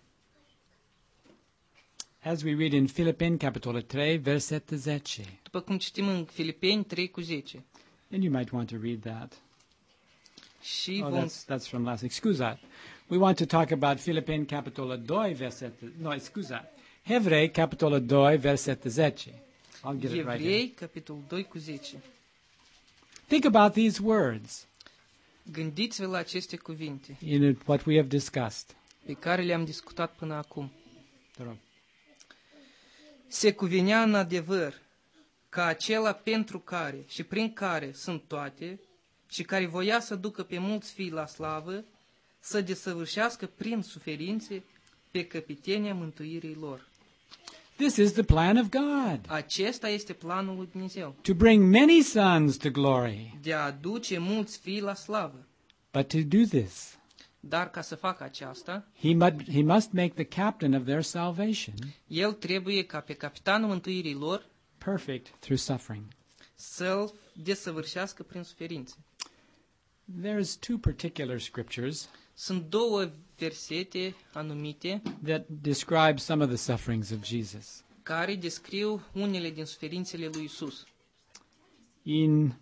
As we read in Philippine capitolul 3, versetul 10. După cum citim în Filipeni 3:10. And you might want to read that. Și Oh, that's from last. Excuse. We want to talk about Philippine capitolul 2, versetul... No, excuse. Hevrei capitolul 2, versetul 10. I'll get it right here. Evrei, capitolul 2:10. Think about these words Gândiți-vă la aceste cuvinte in what we have discussed. pe care le-am discutat până acum. Te rog. Se cuvenea în adevăr ca acela pentru care și prin care sunt toate și care voia să ducă pe mulți fii la slavă, să desăvârșească prin suferințe pe căpetenia mântuirii lor. This is the plan of God, Acesta este planul lui Dumnezeu, to bring many sons to glory. de a aduce mulți fii la slavă. But to do this, Dar ca să facă aceasta, he must make the captain of their salvation el trebuie ca pe capitanul mântuirii lor perfect through suffering. să-l desăvârșească prin suferințe. There's two particular scriptures Sunt două versete anumite that describe some of the sufferings of Jesus. care descriu unele din suferințele lui Isus. In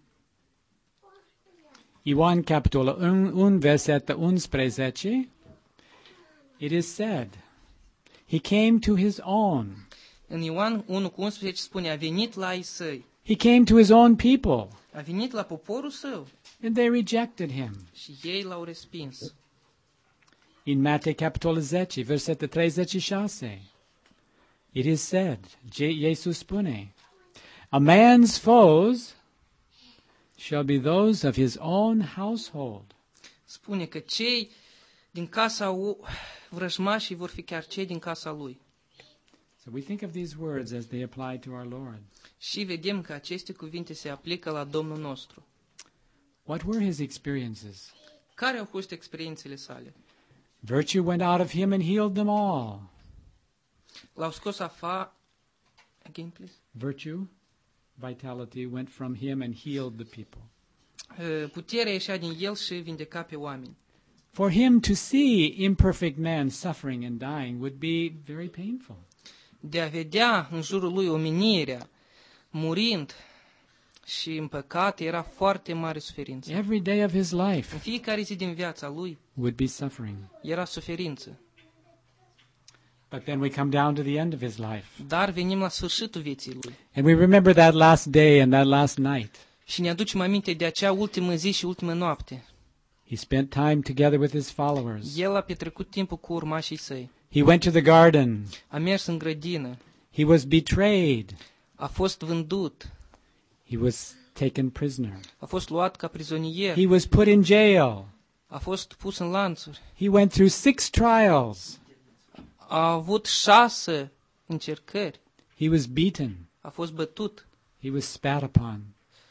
Ioan capitolul 1, versetul 11, it is said, he came to his own. În Ioan 1:11 spune, a venit la ai săi, He came to his own people, a venit la poporul său and they rejected him. și ei l-au respins. In Matei capitolul 10, versetul 36, it is said, Jesus spune, a man's foes shall be those of his own household. Spune că cei din casa vrăjmașii vor fi chiar cei din casa lui. So we think of these words as they apply to our Lord. Și vedem că aceste cuvinte se aplică la Domnul nostru. What were his experiences? Care au fost experiențele sale? Virtue went out of him and healed them all. L-au scos afară. Again, please. Virtue, vitality went from him and healed the people. Puterea ieșea din el și vindeca pe oameni. For him to see imperfect man suffering and dying would be very painful. De a vedea în jurul lui omenirea murind și în păcat era foarte mare suferință. Every day of his În life fiecare zi din viața lui would be suffering. era suferință. But then we come down to the end of his life. Dar venim la sfârșitul vieții lui. And we remember that last day and that last night. Și ne aducem aminte de acea ultimă zi și ultimă noapte. He spent time together with his followers. El a petrecut timpul cu urmașii săi. He went to the garden A mers în grădină He was betrayed. A fost vândut, He was taken prisoner. a fost luat ca prizonier, He was put in jail. a fost pus în lanțuri, He went through 6 trials. a avut 6 încercări, He was beaten. a fost bătut, He was spat upon.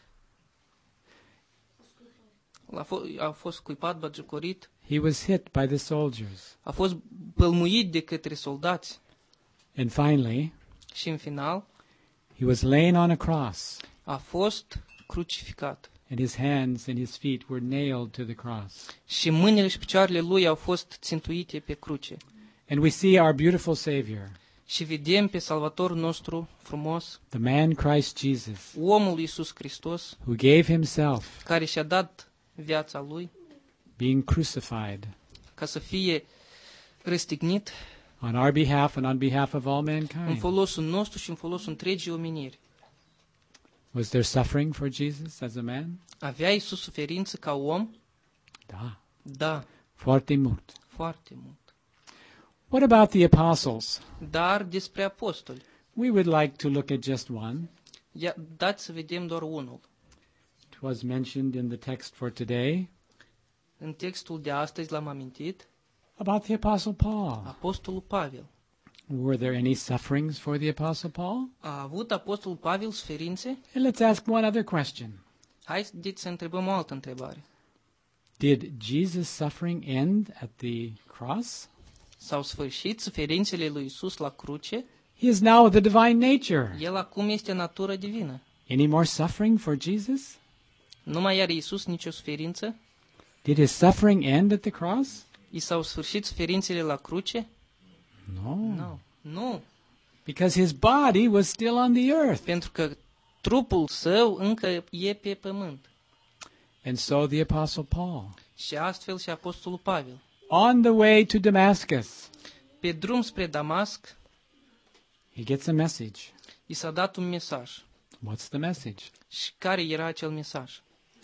a fost scuipat, batjocorit, He was hit by the soldiers. a fost pălmuit de către soldați And finally, și în final he was laying on a cross, a fost crucificat. and his hands and his feet were nailed to the cross. Și mâinile și picioarele lui au fost țintuite pe cruce. And we see our beautiful Savior, Și vedem pe Salvatorul nostru frumos, the man Christ Jesus, omul Iisus Hristos, who gave himself, care și-a dat viața lui being crucified ca să fie răstignit on our behalf and on behalf of all în mankind. folosul nostru și în folosul întregii omeniri. Was there suffering for Jesus as a man? Avea Iisus suferință ca om? Da, Da, foarte mult. foarte mult. What about the apostles? Dar despre apostoli, We would like to look at just one. dați să vedem doar unul. It was mentioned in the text for today În textul de astăzi l-am amintit, about the apostle Paul. apostolul Pavel. Were there any sufferings for the apostle Paul? A avut apostolul Pavel suferințe? And let's ask one other question. Haideți să întrebăm o altă întrebare. Did Jesus' suffering end at the cross? S-au sfârșit suferințele lui Iisus la cruce? He is now the divine nature. El acum este natură divină. Any more suffering for Jesus? Nu mai are Iisus nicio suferință? Did his suffering end at the cross? I s-au sfârșit suferințele la cruce? No. Nu. Nu. Because his body was still on the earth. Pentru că trupul său încă e pe pământ. And so the apostle Paul, Și astfel și apostolul Pavel. on the way to Damascus, Pe drum spre Damasc, he gets a message. i s-a dat un mesaj. What's the message? Și care era acel mesaj?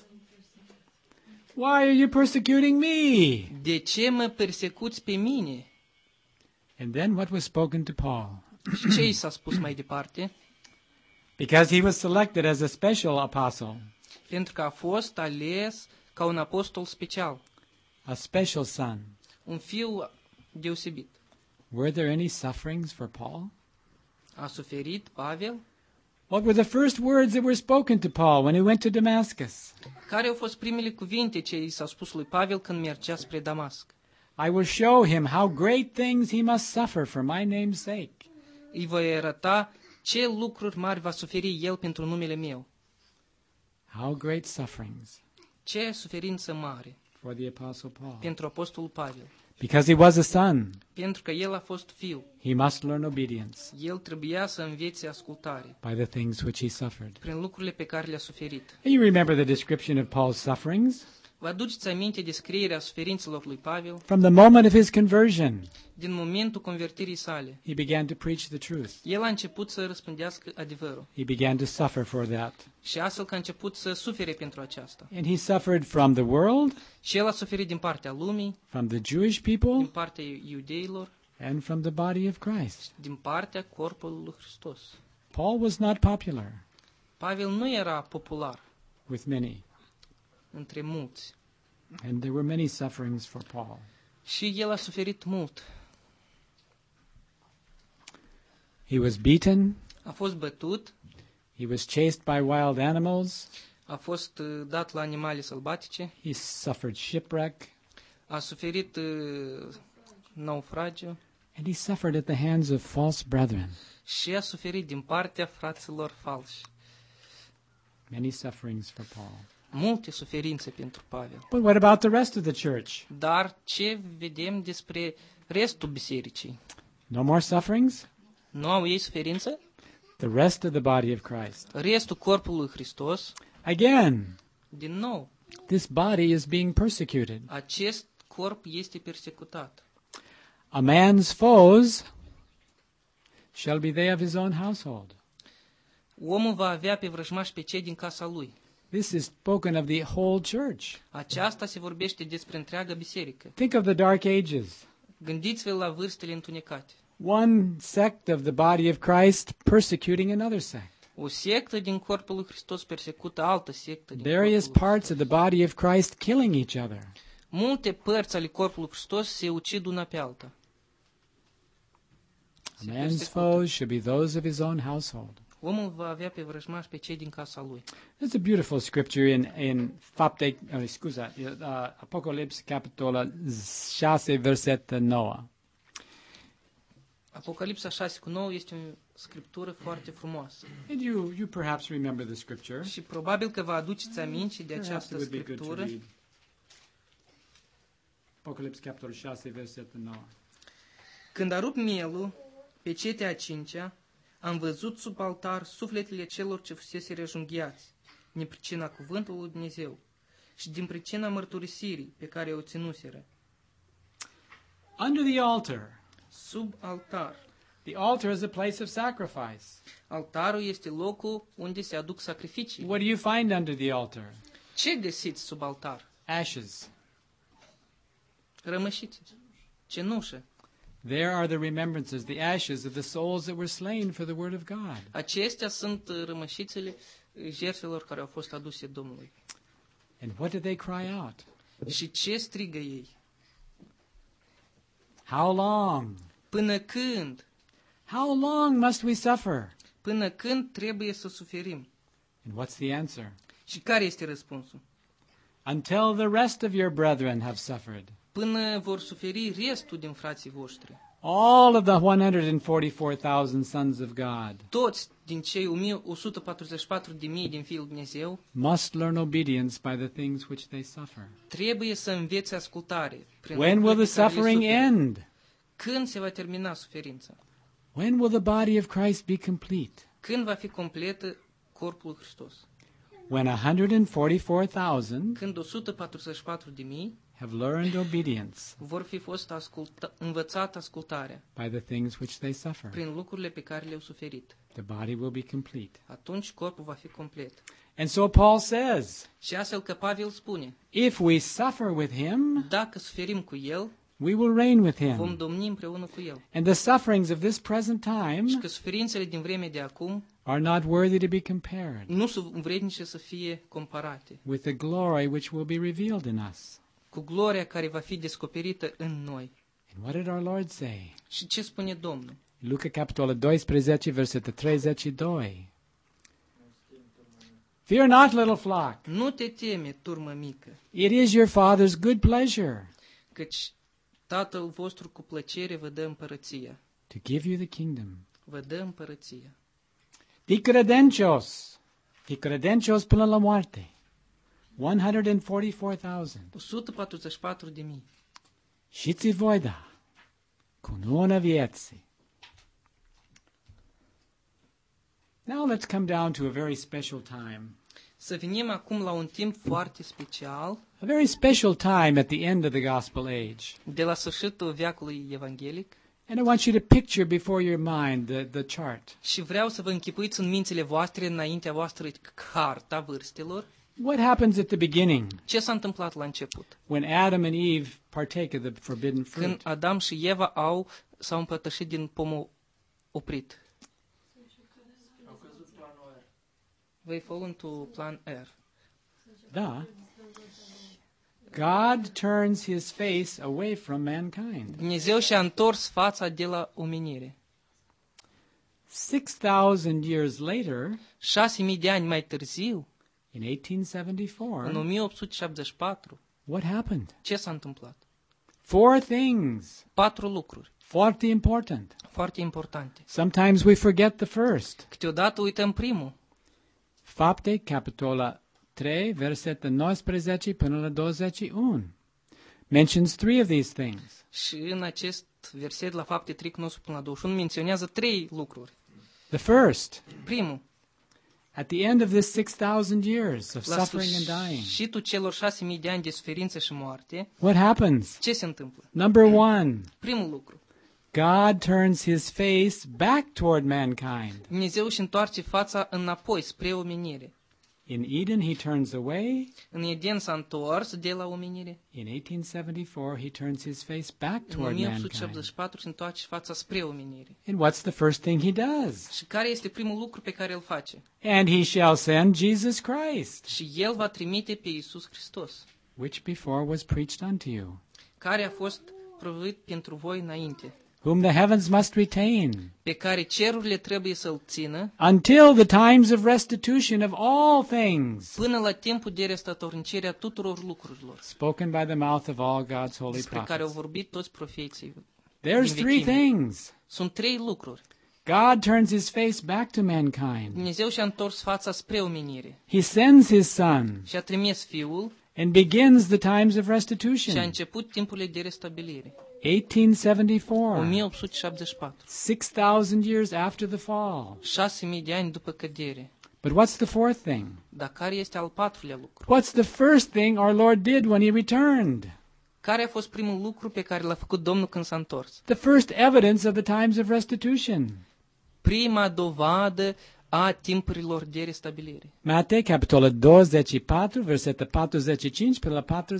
Why are you persecuting me? De ce mă persecuți pe mine? And then what was spoken to Paul? Și ce i s-a spus mai departe? Because he was selected as a special apostle, Pentru că a fost ales ca un apostol special, a special son. un fiu deosebit. Were there any sufferings for Paul? A suferit Pavel? What were the first words that were spoken to Paul when he went to Damascus? Care au fost primele cuvinte ce i s-au spus lui Pavel când mergea spre Damasc? I will show him how great things he must suffer for my name's sake. Îi voi arăta ce lucruri mari va suferi el pentru numele meu. How great sufferings Ce suferință mare for the apostle Paul. pentru apostolul Pavel. Because he was a son, Pentru că el a fost fiu. he must learn obedience El trebuia să învețe ascultare by the things which he suffered. prin lucrurile pe care le-a suferit. You remember the description of Paul's sufferings? Vă aduceți aminte descrierea suferințelor lui Pavel? From the moment of his conversion, Din momentul convertirii sale, he began to preach the truth. el a început să răspândească adevărul He began to suffer for that. și astfel că a început să sufere pentru aceasta. And he suffered from the world, Și el a suferit din partea lumii, from the Jewish din people, partea iudeilor, and from the body of Christ. din partea corpului lui Hristos. Paul was not popular Pavel nu era popular with many, între mulți and there were many sufferings for Paul. și el a suferit mult. He was beaten, A fost bătut, he was chased by wild animals, a fost dat la animale sălbatice, he suffered shipwreck, a suferit naufragiu and he suffered at the hands of false brethren. și a suferit din partea fraților falși. Many sufferings for Paul. Multe suferințe pentru Pavel. But what about the rest of the church? Dar ce vedem despre restul bisericii? No more sufferings? Nu au ei suferință? The rest of the body of Christ. Restul corpului lui Hristos, Again, din nou, this body is being persecuted. acest corp este persecutat. A man's foes shall be they of his own household. Omul va avea pe vrăjmași pe cei din casa lui. This is spoken of the whole church. Aceasta se vorbește despre întreaga biserică. Think of the Dark Ages. Gândiți-vă la vârstele întunecate. one sect of the body of Christ persecuting another sect. O sectă din corpul lui Hristos persecută altă sectă din Various corpul lui parts of the body of Christ killing each other. Multe părți ale corpului lui Hristos se ucid una pe alta. A man's foes should be those of his own household. Omul va avea pe vrăjmași pe cei din casa lui. There's a beautiful scripture in Fapte, Apocalips capitolul 6 verset 9. Apocalipsa 6:9 este o scriptură foarte frumoasă. And you perhaps remember the scripture. Și probabil că vă aduceți aminte de Perhaps it această would be good to scriptură. read. Apocalips capitolul 6 verset 9. Când a rupt mielul, pe cetea a cincea, am văzut sub altar sufletele celor ce fusese rejunghiați, din pricina cuvântului lui Dumnezeu și din pricina mărturisirii pe care o ținuseră. Under the altar. Sub altar. The altar is a place of sacrifice. Altarul este locul unde se aduc sacrificii. What do you find under the altar? Ce găsiți sub altar? Ashes. Rămășițe. Cenușă. There are the remembrances, the ashes of the souls that were slain for the word of God. Acestea sunt rămășițele jertfelor care au fost aduse Domnului. And what did they cry out? Și ce strigă ei? How long? Până când? How long must we suffer? Până când trebuie să suferim? And what's the answer? Și care este răspunsul? Until the rest of your brethren have suffered. Până vor suferi restul din frații voștri. All of the 144,000 sons of God Toți din cei 144.000 din Fiul lui Dumnezeu must learn obedience by the things which they suffer. trebuie să învețe ascultare. Prin When will lucrurile the pe care le suffering suferă. end? Când se va termina suferința? When will the body of Christ be complete? Când va fi completă corpul lui Hristos? When 144,000 Când 144.000 have learned obedience vor fi fost învățat ascultarea by the things which they suffer. prin lucrurile pe care le-au suferit. The body will be complete. Atunci corpul va fi complet. And so Paul says, Și astfel că Pavel spune, if we suffer with him, dacă suferim cu El, we will reign with vom him. domni împreună cu El. And the sufferings of this present Și time că suferințele din vremea de acum are not worthy to be compared nu sunt vrednice să fie comparate with the glory which will be revealed in us. cu gloria care va fi descoperită în noi. And what did our Lord say? Și ce spune Domnul? Luca capitolul 12, versetul 32. Fear not, little flock. Nu te teme, turmă mică, It is your Father's good pleasure căci Tatăl vostru cu plăcere vă dă împărăția. to give you the kingdom. Vă dă împărăția. Di credencios până la moarte. 144,000. 144.000. Și ți voi da cununa vieții. Now let's come down to a very special time. Să venim acum la un timp foarte special, A very special time at the end of the gospel age. de la sfârșitul veacului evanghelic, And I want you to picture before your mind the chart. și vreau să vă închipuiți în mințile voastre, înaintea voastră, harta vârstelor. What happens at the beginning Ce s-a întâmplat la început? when Adam and Eve partake of the forbidden Când fruit? Adam și Eva s-au împărtășit din pomul oprit. Voi fall into plan R. Da. God turns his face away from mankind. Dumnezeu și-a întors fața de la omenire. 6,000 years later, 6.000 de ani mai târziu, in 1874, în 1874, what happened? ce s-a întâmplat? 4 things, 4 lucruri foarte important. foarte importante. Sometimes we forget the first. Câteodată uităm primul. Fapte, capitolul 3, versetul 19 până la 21. Mentions 3 of these things. Și în acest verset, la Fapte 3, 19 până la 21, menționează 3 lucruri. The first, Primul, at the end of this 6,000 years of la suffering and dying, sfârșitul celor 6.000 de ani de suferință și moarte, what happens? ce se întâmplă? Number 1, Primul lucru, God turns his face back toward mankind. Dumnezeu își întoarce fața înapoi, spre omenire. In Eden, he turns away. În Eden s-a întors de la omenire. In 1874, he turns his face back În toward mankind. 1874 se întoarce fața spre omenire. And what's the first thing he does? Și care este primul lucru pe care îl face? And he shall send Jesus Christ, Și el va trimite pe Iisus Hristos, which before was preached unto you, care a fost prăvălit pentru voi înainte, whom the heavens must retain, pe care cerurile trebuie să-l țină until the times of restitution of all things, până la timpul de restatornicire a tuturor lucrurilor, spoken by the mouth of all God's holy despre care au prophets. vorbit toți profeții. There's din three vechime. things. Sunt 3 lucruri. God turns his face back to mankind. Dumnezeu și-a întors fața spre omenire He sends his son și a trimis Fiul and begins the times of și a restitution. început timpurile de restabilire. 1874, 1874, 6,000 years after the fall. 6.000 de ani după cădere. But what's the fourth thing? Dar care este al patrulea lucru? What's the first thing our Lord did when he returned? Care a fost primul lucru pe care l-a făcut Domnul când s-a întors? The first evidence of the times of restitution. Prima dovadă a timpurilor de restabilire. Matei, capitolul 24, versetul 45 până la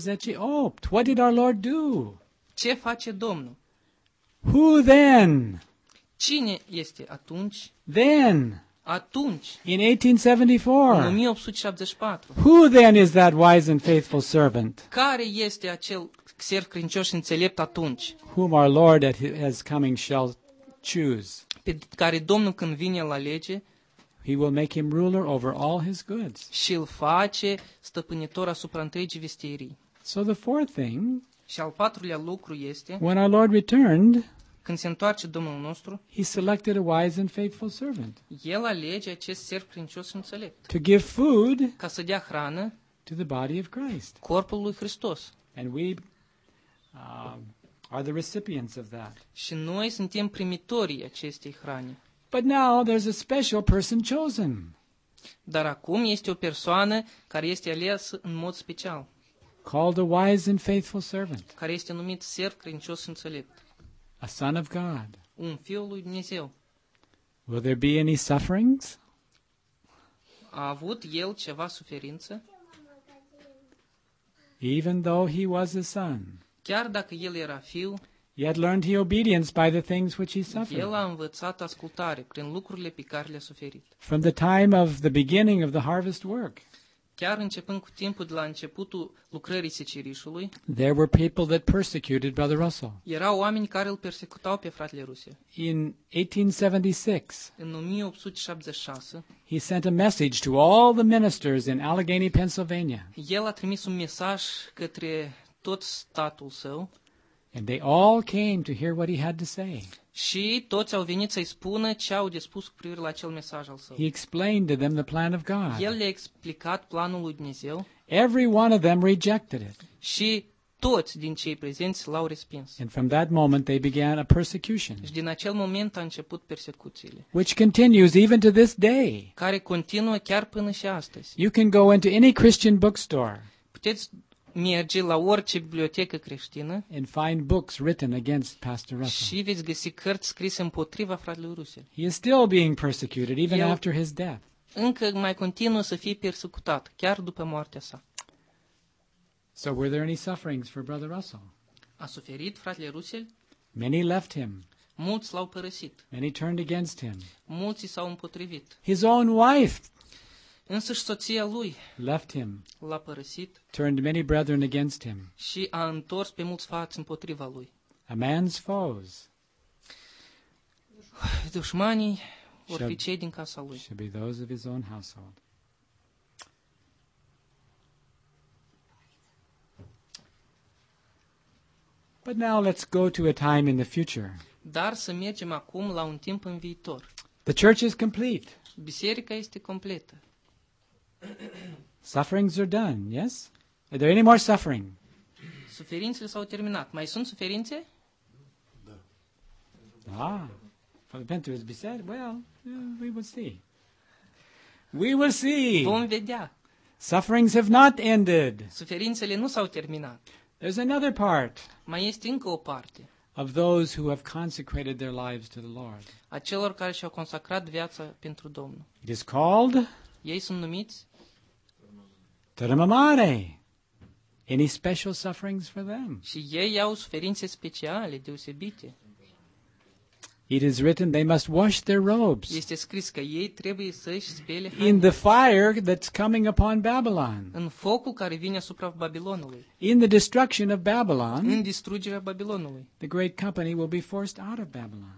48. What did our Lord do? Ce face Domnul? Who then? Cine este atunci? Then, Atunci, in în 1874. 1874, Who then is that wise and faithful servant care este acel serv credincios și înțelept atunci, whom our Lord at his coming shall choose? pe care Domnul când vine la lege He will make him ruler over all his goods. și îl face stăpânitor asupra întregii vestierii. So the fourth thing, Și al patrulea lucru este, when our Lord returned, când se întoarce Domnul nostru, he selected a wise and faithful servant el alege acest serv credincios și înțelept, to give food ca să dea hrană to the body of Christ. corpul lui Hristos. And we are the recipients of that. Și noi suntem primitorii acestei hrane. But now there's a special person chosen, Dar acum este o persoană care este aleasă în mod special, called a wise and faithful servant, care este numit serv credincios și înțelept, a son of God. un fiul lui Dumnezeu. Will there be any sufferings? A avut el ceva suferință? Even though he was a son, Chiar dacă el era fiu, yet learned he obedience by the things which he suffered. el a învățat ascultare prin lucrurile pe care le-a suferit. From the time of the beginning of the harvest work, Chiar începând cu timpul de la începutul lucrării secerișului, there were people that persecuted Brother Russell. erau oameni care îl persecutau pe fratele Russell. In 1876, În 1876, he sent a message to all the ministers in Allegheny, Pennsylvania, el a trimis un mesaj către tot statul său and they all came to hear what he had to say. și toți au venit să-i spună ce au de spus cu privire la acel mesaj al său. He explained to them the plan of God. El le-a explicat planul lui Dumnezeu Every one of them rejected it. și toți din cei prezenți l-au respins. And from that moment they began a persecution, Și din acel moment a început persecuțiile, which continues even to this day. care continuă chiar până și astăzi. You can go into any Christian bookstore Puteți merge la orice bibliotecă creștină and find books written against Pastor Russell. și veți găsi cărți scrise împotriva fratelui Russell. He is still being persecuted even El- after his death. Încă mai continuă să fie persecutat, chiar după moartea sa. So were there any sufferings for Brother Russell? A suferit fratele Russell? Many left him. Mulți l-au părăsit, Many turned against him. mulți s-au împotrivit. His own wife Însăși soția lui left him, l-a părăsit turned many brethren against him. și a întors pe mulți frați împotriva lui. A man's foes Dușmanii vor fi cei din casa lui. should be those of his own household. But now let's go to a time in the future. Dar să mergem acum la un timp în viitor. The church is complete. Biserica este completă. Sufferings are done, yes? Are there any more suffering? Suferințele s-au terminat. Mai sunt suferințe? Pentru biserică, well, we will see. We will see. Vom vedea. Sufferings have not ended. Suferințele nu s-au terminat. There's another part Mai este încă o parte of those who have consecrated their lives to the Lord. a celor care și-au consacrat viața pentru Domnul. It is called Ei sunt numiți Taramamare. Any special sufferings for them? Și ei au suferințe speciale, deosebite. It is written they must wash their robes Este scris că ei trebuie să-și spele in the hainele fire that's coming upon Babylon, în focul care vine asupra Babilonului, in the destruction of Babylon. în distrugerea Babilonului. The great company will be forced out of Babylon.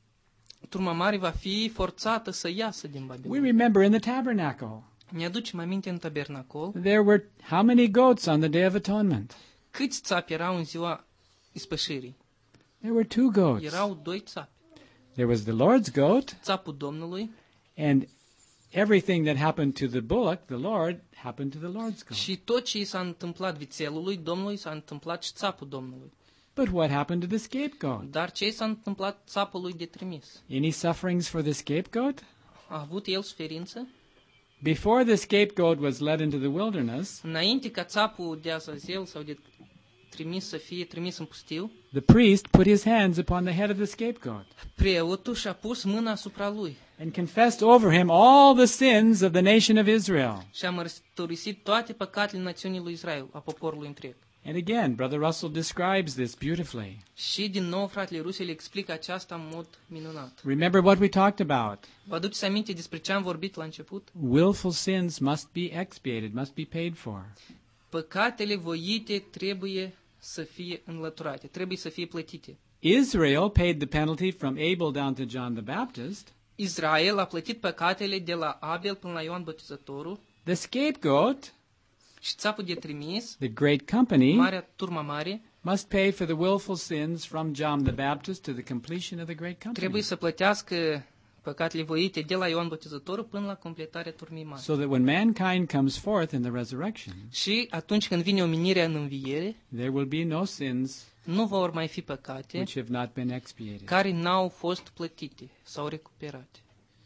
Turma mare va fi forțată să iasă din We Babilon. remember in the tabernacle, Ne aducem aminte în tabernacol there were how many goats on the Day of Atonement? câți țapi erau în ziua ispășirii. There were 2 goats. Erau 2 țapi. There was the Lord's goat, Țapul Domnului and everything that happened to the bullock, the Lord, happened to the Lord's goat. și tot ce i s-a întâmplat vițelului Domnului s-a întâmplat și țapul Domnului. But what happened to the scapegoat? Dar ce i s-a întâmplat țapului de trimis? Any sufferings for the scapegoat? A avut el suferință? Before the scapegoat was led into the wilderness, Înainte ca țapul de Azazel sau de trimis să fie trimis în pustiu, the priest put his hands upon the head of the scapegoat preotul și-a pus mâna asupra lui and confessed over him all the sins of the nation of Israel. și a mărturisit toate păcatele națiunii lui Israel, a poporului întreg. And again, Brother Russell describes this beautifully. Și din nou fratele Russell explică aceasta în mod minunat. Remember what we talked about. Vă aduceți aminte despre ce am vorbit la început? Willful sins must be expiated, must be paid for. Păcatele voite trebuie să fie înlăturate, trebuie să fie plătite. Israel paid the penalty from Abel down to John the Baptist. Israel a plătit păcatele de la Abel până la Ioan Botezătorul The scapegoat, și țapul de trimis, the great company, marea turma mare, must pay for the willful sins from John the Baptist to the completion of the great company. trebuie să plătească păcatele voite de la Ioan Botezătorul până la completarea turmii mari. So that when mankind comes forth in the resurrection, Și atunci când vine omenirea în înviere, there will be no sins nu vor mai fi păcate which have not been expiated. care n-au fost plătite sau recuperate.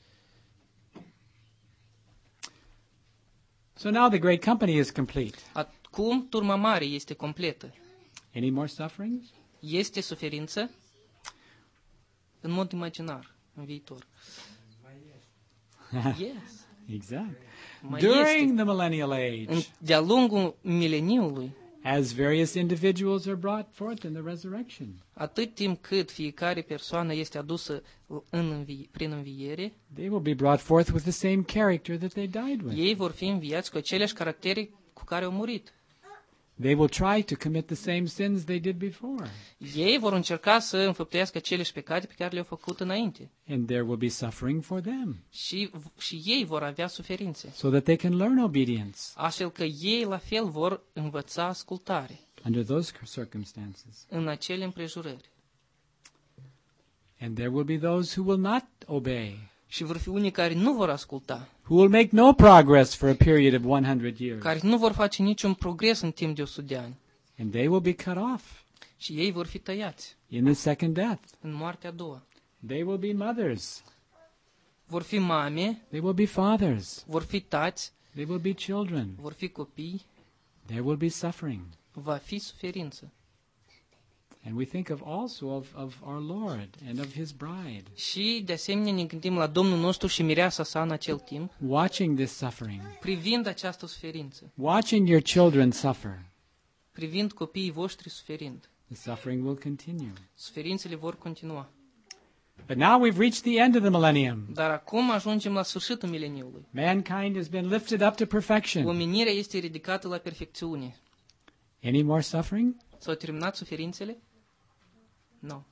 So now the great company is complete. Acum turma mare este completă. Any more sufferings? Este suferință? În mod imaginar, în viitor. Yes. Exact. Mai During este. the millennial age, De-a lungul mileniului, as various individuals are brought forth in the resurrection, atât timp cât fiecare persoană este adusă prin înviere, they will be brought forth with the same character that they died with. ei vor fi înviați cu aceleași caractere cu care au murit. They will try to commit the same sins they did before. Ei vor încerca să înfăptuiască aceleași păcate pe care le-au făcut înainte. And there will be suffering for them, Și ei vor avea suferințe. so that they can learn obedience Astfel că ei la fel vor învăța ascultare under those circumstances. în acele împrejurări. And there will be those who will not obey, Și vor fi unii care nu vor asculta, who will make no progress for a period of 100 years. care nu vor face niciun progres în timp de 100 de ani. And they will be cut off Și ei vor fi tăiați in the second death. în moartea a doua. They will be mothers. Vor fi mame, They will be fathers. vor fi tați, They will be children. vor fi copii, There will be suffering. va fi suferință. And we think also of our Lord and of His bride, Și de asemenea ne gândim la Domnul nostru și mireasa sa în acel timp, watching this suffering, privind această suferință, watching your children suffer. privind copiii voștri suferind. The suffering will continue. Suferințele vor continua. But now we've reached the end of the millennium. Dar acum ajungem la sfârșitul mileniului. Mankind has been lifted up to perfection. Omenirea este ridicată la perfecțiune. Any more suffering? S-au terminat suferințele? Nu.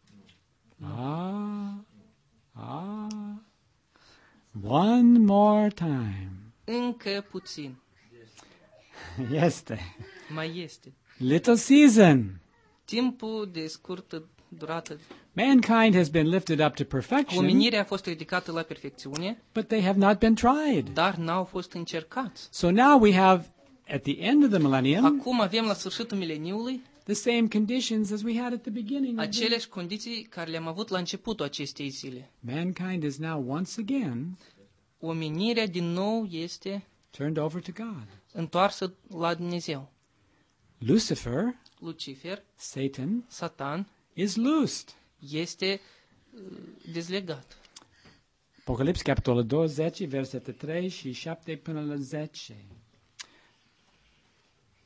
One more time. Încă puțin. Este. Mai este. Little season. Timpul de scurtă durată. Mankind has been lifted up to perfection, Omenirea a fost ridicată la perfecțiune, but they have not been tried. dar n-au fost încercați. So now we have, at the end of the millennium, Acum avem la sfârșitul mileniului the same conditions as we had at the beginning. aceleași condiții care le-am avut la începutul acestei zile. Mankind is now once again Omenirea din nou este turned over to God. întoarsă la Dumnezeu. Lucifer, Lucifer, Satan, Satan, is loosed. este dezlegat. Apocalips, capitolul 20, versete 3 și 7 până la 10.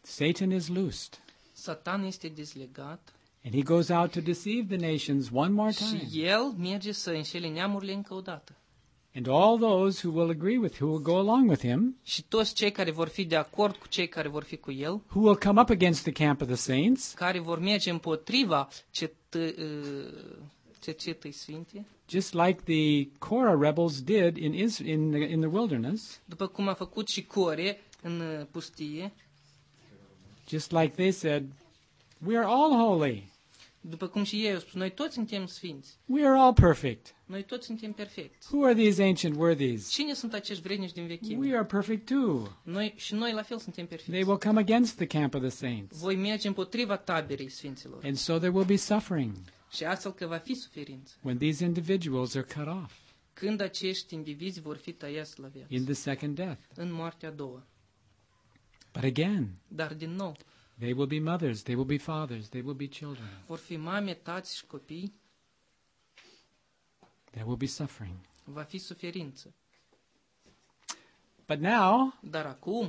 Satan is loosed. Satan este dezlegat And he goes out to deceive the nations one more și time. el merge să înșele neamurile încă o dată. And all those who will agree with, who will go along with him, Și toți cei care vor fi de acord cu cei care vor fi cu el, who will come up against the camp of the saints, care vor merge împotriva cetății sfinte, just like the Korah rebels did in the wilderness, după cum a făcut și Core în pustie, just like they said, we are all holy. după cum și ei au spus, noi toți suntem sfinți, We are all perfect. noi toți suntem perfecți. Who are these ancient worthies? Cine sunt acești vrednici din vechime? We are perfect too. Noi la fel suntem They perfecți. will come against the camp of the saints. Voi merge împotriva taberei sfinților. And so there will be suffering Și astfel că va fi suferință. when these individuals are cut off Când acești indivizi vor fi tăiați la viață. in the second death. În moartea a doua. But again, Dar din nou, they will be mothers, they will be fathers, they will be children. vor fi mame, tați și copii, There will be suffering. va fi suferință. But now, Dar acum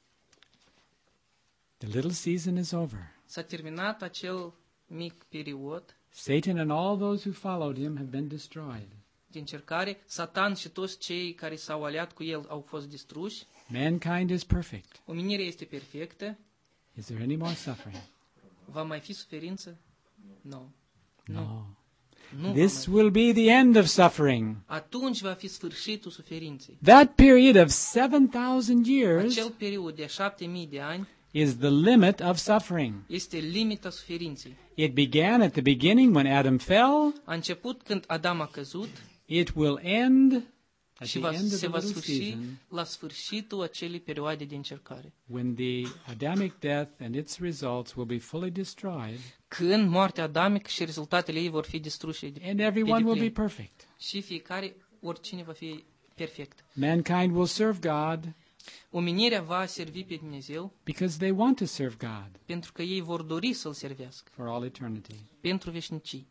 the little season is over. s-a terminat acel mic period Satan and all those who followed him have been destroyed. de încercare. Satan și toți cei care s-au aliat cu el au fost distruși. Mankind is perfect. Omenirea este perfectă. Is there any more suffering? Va mai fi suferință? Nu. No. Nu va This mai. will be the end of suffering. Atunci va fi sfârșitul suferinței. That period of 7,000 years Acel period de 7.000 de ani is the limit of suffering. este limita suferinței. It began at the beginning when Adam fell. A început când Adam a căzut It will end at și the end of se the va little sfârși season la sfârșitul acelei perioade de încercare. when the Adamic death and its results will be fully destroyed Când moartea adamică și rezultatele ei vor fi distruse and everyone will be deplin. perfect. Și fiecare, oricine va fi perfect. Mankind will serve God Omenirea va servi pe Dumnezeu because they want to serve God pentru că ei vor dori să-L servească for all eternity. pentru veșnicii.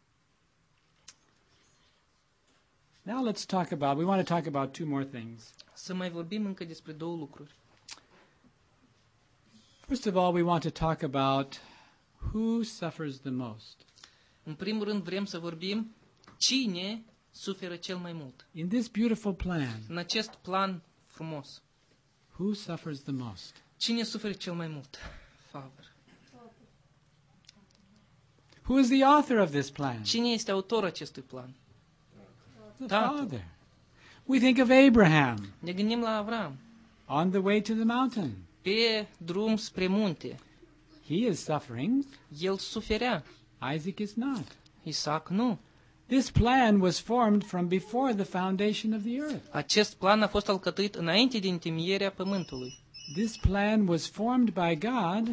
Now we want to talk about two more things. Să mai vorbim încă despre două lucruri. First of all, we want to talk about who suffers the most. În primul rând vrem să vorbim cine suferă cel mai mult. In this beautiful plan, În acest plan frumos, who suffers the most? cine suferă cel mai mult? Faber. Who is the author of this plan? Cine este autorul acestui plan? The Tatăl. Father. We think of Abraham Ne gândim la Avram. on the way to the mountain. Pe drum spre munte, He is suffering. el suferea. Isaac is not. Isaac nu. This plan was formed from before the foundation of the earth. Acest plan a fost alcătuit înainte de întemeierea pământului. This plan was formed by God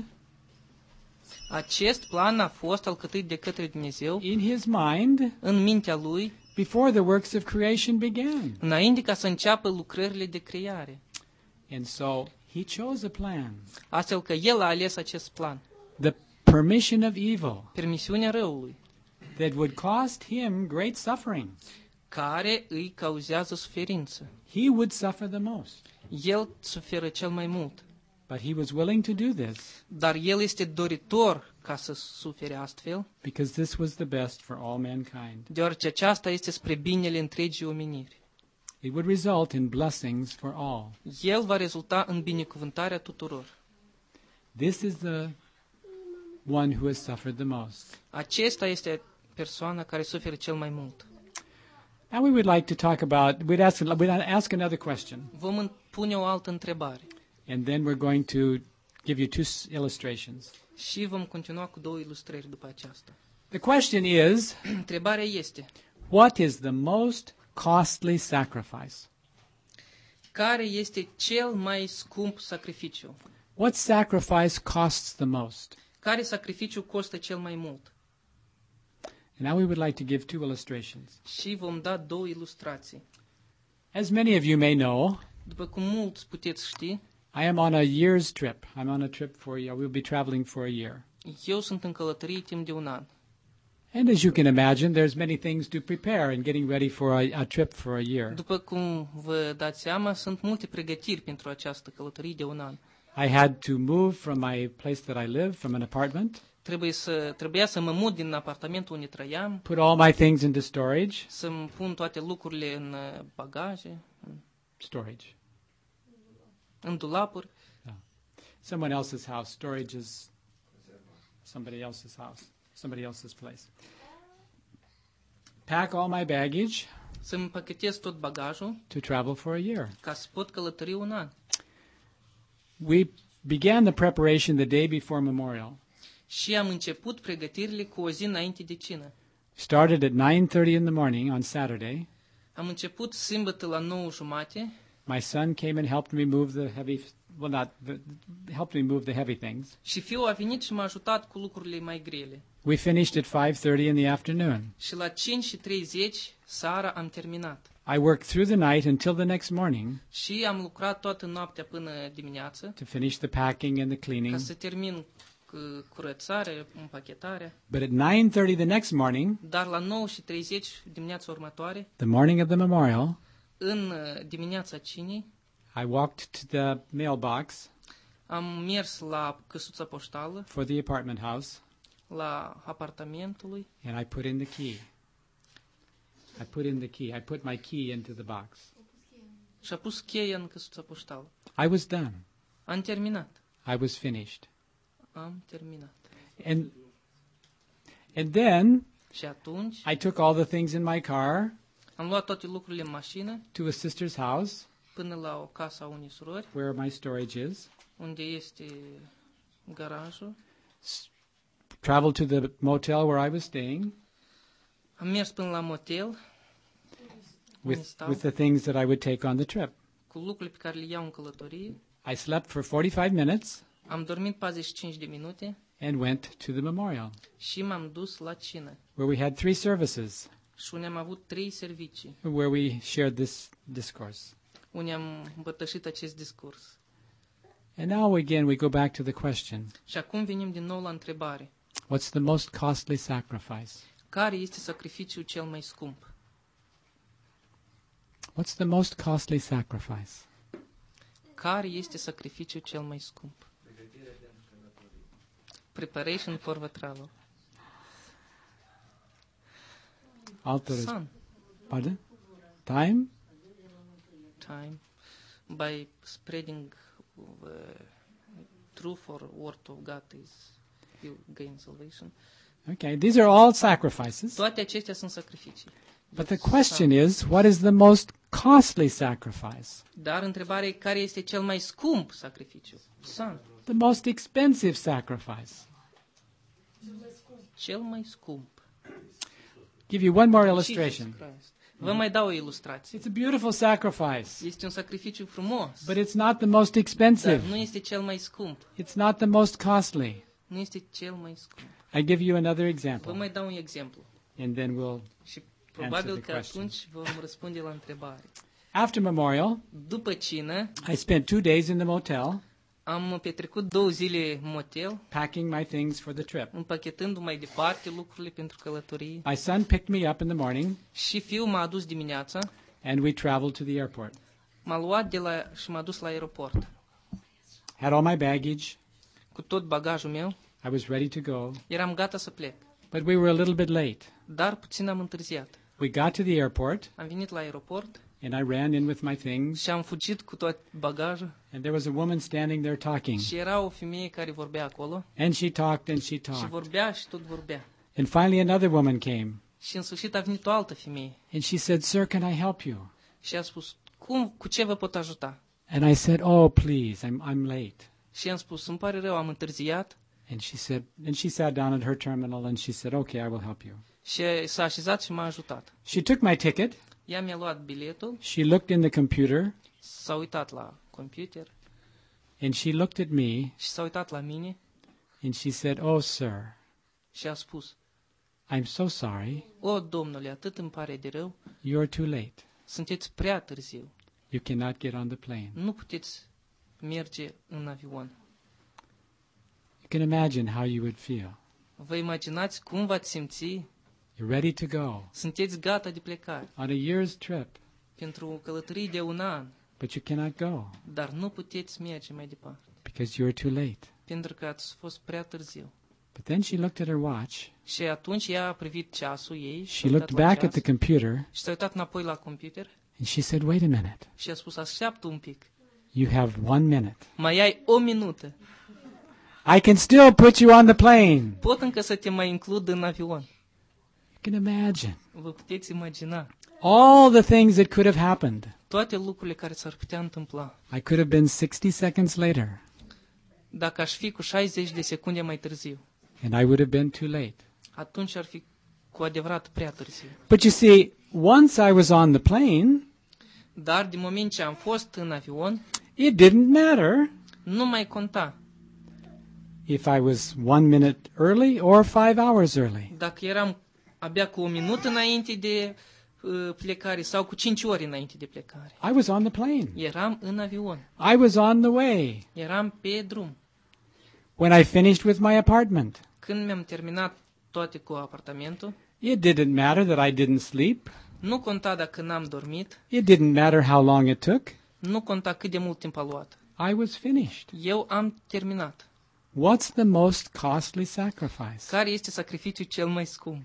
Acest plan a fost alcătuit de către Dumnezeu in his mind în mintea lui, before the works of creation began. înainte ca să înceapă lucrările de creare. And so he chose a plan. Astfel că el a ales acest plan, The permission of evil permisiunea răului, that would cost him great suffering. care îi cauzează suferință. He would suffer the most. El suferă cel mai mult, But he was willing to do this dar el este doritor ca să sufere astfel, because this was the best for all mankind. deoarece aceasta este spre binele întregii omeniri. It would result in blessings for all. El va rezulta în binecuvântarea tuturor. This is the one who has suffered the most. Acesta este persoana care suferă cel mai mult. Now we would like to talk about, we'd ask another question, Vom pune o altă întrebare and then we're going to give you two illustrations. și vom continua cu două ilustrări după aceasta. The question is, Întrebarea este, what is the most costly sacrifice? care este cel mai scump sacrificiu? What sacrifice costs the most? Care sacrificiu costă cel mai mult? And now we would like to give two illustrations. Și vom da două ilustrații. As many of you may know, După cum mulți puteți ști, I am on a year's trip. I'm on a trip for a year. We'll be traveling for a year. eu sunt în călătorie timp de un an. And as you can imagine, there's many things to prepare in getting ready for a trip for a year. După cum vă dați seama, sunt multe pregătiri pentru această călătorie de un an. I had to move from my place that I live, from an apartment, Trebuia să mă mut din apartamentul unde trăiam, put all my things into storage. să-mi pun toate lucrurile în bagaje, Storage. în dulapuri. Someone else's house. Storage is somebody else's house, somebody else's place. Pack all my baggage Să-mi împachetez tot bagajul to travel for a year. ca să pot călători un an. We began the preparation the day before Memorial. Și am început pregătirile cu o zi înainte de cină. Started at 9:30 in the morning on Saturday. Am început sâmbătă la 9:30. My son came and helped me move the heavy, helped me move the heavy things. Și fiul a venit și m-a ajutat cu lucrurile mai grele. We finished at 5:30 in the afternoon. Și la 5:30 seara am terminat. I worked through the night until the next morning Și am lucrat toată noaptea până dimineață to finish the packing and the ca cleaning. să termin curățarea, împachetarea. But at 9:30 the next morning, Dar la 9:30 dimineața următoare, the morning of the memorial, în dimineața cinei, I walked to the mailbox am mers la căsuța poștală, for the apartment house la apartamentului and I put in the key. I put my key into the box. și a pus cheia în căsuța poștală. I was done. Am terminat. I was finished. Am terminat. And then Și atunci I took all the things in my car am luat toate lucrurile în mașină to a sister's house până la o casă a unei surori, where my storage is. unde este garajul. Traveled to the motel where I was staying Am mers până la motel with the things that I would take on the trip. cu lucrurile pe care le iau în călătorie. I slept for 45 minutes Am dormit 45 de minute and went to the memorial și m-am dus la cină. where we had 3 services Și unde am avut 3 servicii, where we shared this discourse. unde am împărtășit acest discurs. And now again we go back to the question, Și acum venim din nou la întrebare. what's the most costly sacrifice? Care este sacrificiul cel mai scump? What's the most costly sacrifice? Care este sacrificiul cel mai scump? Preparation for the travel. Alter, Sun, pardon? Time? time, by spreading the truth or word of God is you gain salvation. Okay, these are all sacrifices. Toate acestea sunt sacrificii. But the question is, what is the most costly sacrifice? Dar întrebarea e care este cel mai scump sacrificiu? Sun, The most expensive sacrifice. cel mai scump. Give you one more Jesus illustration. Christ. Vă mai dau o ilustrație. It's a beautiful sacrifice, Este un sacrificiu frumos, but it's not the most dar expensive. nu este cel mai scump. It's not the most costly. Nu este cel mai scump. I give you another Vă example, mai dau un exemplu. and then we'll. Și probabil the că question. atunci vom răspunde la întrebare. After memorial, După cină, I spent 2 days in the motel am petrecut 2 zile în motel, packing my things for the trip. împachetându mai departe lucrurile pentru călătorie. My son picked me up in the morning, Și fiul m-a adus dimineața, and we traveled to the airport. m-a luat și m-a dus la aeroport. Had all my baggage. Cu tot bagajul meu, I was ready to go, eram gata să plec. but we were a little bit late. Dar puțin am întârziat. We got to the airport, Am venit la aeroport and I ran in with my things, și am fugit cu tot bagajul. and there was a woman standing there talking. Și era o femeie care vorbea acolo And she talked and she și talked. vorbea și tot vorbea. And finally another woman came, Și în sfârșit a venit o altă femeie and she said, "Sir, can I help you?" și a spus, cu ce vă pot ajuta? And I said, "Oh, please, I'm late." Și i-am spus, îmi pare rău, am întârziat. And she sat down at her terminal and she said, "Okay, I will help you." Și s-a așezat și m-a ajutat. She took my ticket. Ea mi-a luat biletul, She looked in the computer s-a uitat la computer and she looked at me și s-a uitat la mine and she said, "Oh, sir, și a spus, I'm so sorry. o, domnule, atât îmi pare de rău, You're too late. sunteți prea târziu. You cannot get on the plane." Nu puteți merge în avion. You can imagine how you would feel. Vă imaginați cum v-ați simți? You're ready to go Sunteți gata de plecare on a year's trip, pentru o călătorie de un an, but you cannot go dar nu puteți merge mai departe. because you were too late. pentru că ați fost prea târziu. But then she looked at her watch. Și atunci ea a privit ceasul ei, She looked back at the computer și s-a uitat înapoi la computer and she said, "Wait a minute. și a spus, așteaptă un pic, You have 1 minute. mai ai o minută, I can still put you on the plane." pot încă să te mai includ în avion. You can imagine Vă puteți imagina all the things that could have happened. toate lucrurile care s-ar putea întâmpla. I could have been 60 seconds later, Dacă aș fi cu 60 de secunde mai târziu, and I would have been too late. atunci ar fi cu adevărat prea târziu. But you see, once I was on the plane, Dar din moment ce am fost în avion, it didn't matter nu mai conta if I was 1 minute early or 5 hours early. dacă eram abia cu o minută înainte de plecare sau cu 5 ori înainte de plecare. I was on the plane. Eram în avion, I was on the way. eram pe drum. When I finished with my apartment, Când mi-am terminat toate cu apartamentul, it didn't matter that I didn't sleep. nu conta dacă n-am dormit, It didn't matter how long it took. nu conta cât de mult timp a luat. I was finished. Eu am terminat. What's the most costly sacrifice? Care este sacrificiul cel mai scump?